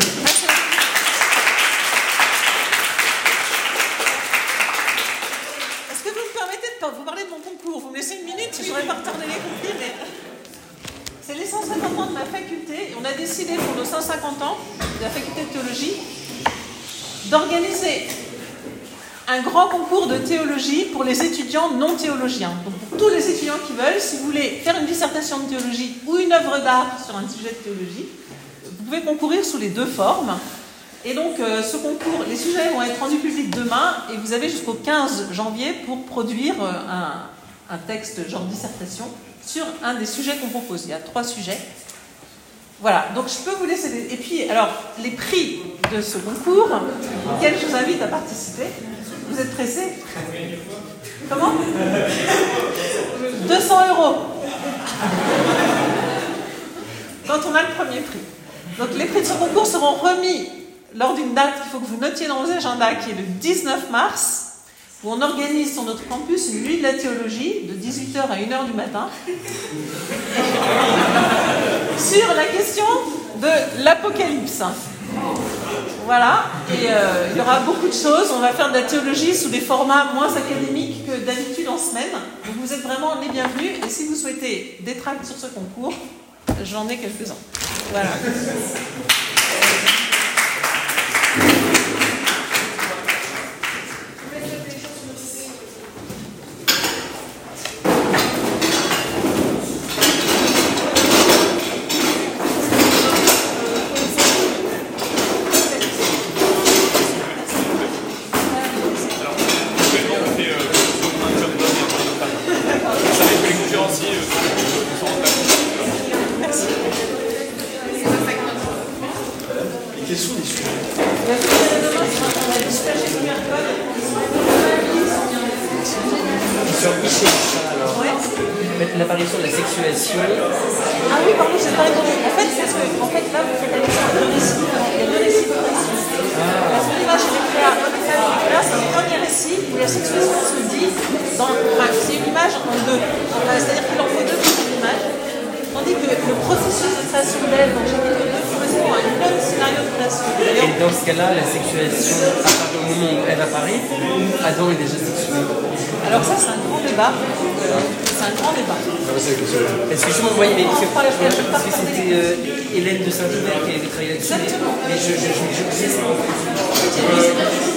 Est-ce que vous me permettez de vous parler de mon concours? Vous me laissez une minute, je ne saurais pas retarder les concours, mais... C'est les cent cinquante ans de ma faculté, et on a décidé pour nos cent cinquante ans de la faculté de théologie d'organiser un grand concours de théologie pour les étudiants non théologiens. Donc pour tous les étudiants qui veulent, si vous voulez faire une dissertation de théologie ou une œuvre d'art sur un sujet de théologie, vous pouvez concourir sous les deux formes. Et donc euh, ce concours, les sujets vont être rendus publics demain, et vous avez jusqu'au quinze janvier pour produire euh, un, un texte genre dissertation sur un des sujets qu'on propose. Il y a trois sujets. Voilà, donc je peux vous laisser... Des... Et puis, alors, les prix de ce concours, auquel je vous invite à participer. Vous êtes pressés? Comment? deux cents euros. Quand on a le premier prix. Donc les prix de ce concours seront remis lors d'une date qu'il faut que vous notiez dans vos agendas, qui est le dix-neuf mars, où on organise sur notre campus une nuit de la théologie de dix-huit heures à une heure du matin sur la question de l'Apocalypse. Voilà, et euh, il y aura beaucoup de choses. On va faire de la théologie sous des formats moins académiques que d'habitude en semaine. Donc vous êtes vraiment les bienvenus, et si vous souhaitez des tracts sur ce concours, j'en ai quelques-uns. Voilà. Quels sont les sujets? Sur Michel, alors, Ouais. l'apparition de la sexuation. Ah oui, pardon, j'ai pas répondu. En fait, c'est parce que en fait, là, vous faites allusion à deux récits. Il y a deux récits de récits. La seconde image est Nicolas. Nicolas, c'est le premier récit où la sexuation se dit dans. Enfin, c'est une image en deux. Enfin, c'est-à-dire qu'il en faut deux pour une image. Tandis que le processus de création d'Ève dans chapitre deux correspond à un autre scénario de création. Et dans ce cas-là, la sexuation apparaît au moment où Ève apparaît, ou Adam est déjà sexué? Alors ça, c'est un grand débat. Euh, c'est un grand débat. Est-ce que je me voyais, mais que, parce que c'était euh, Hélène de Saint-Hubert qui avait travaillé là-dessus, mais je, je, je, je, je, je, je, je, je, je, je,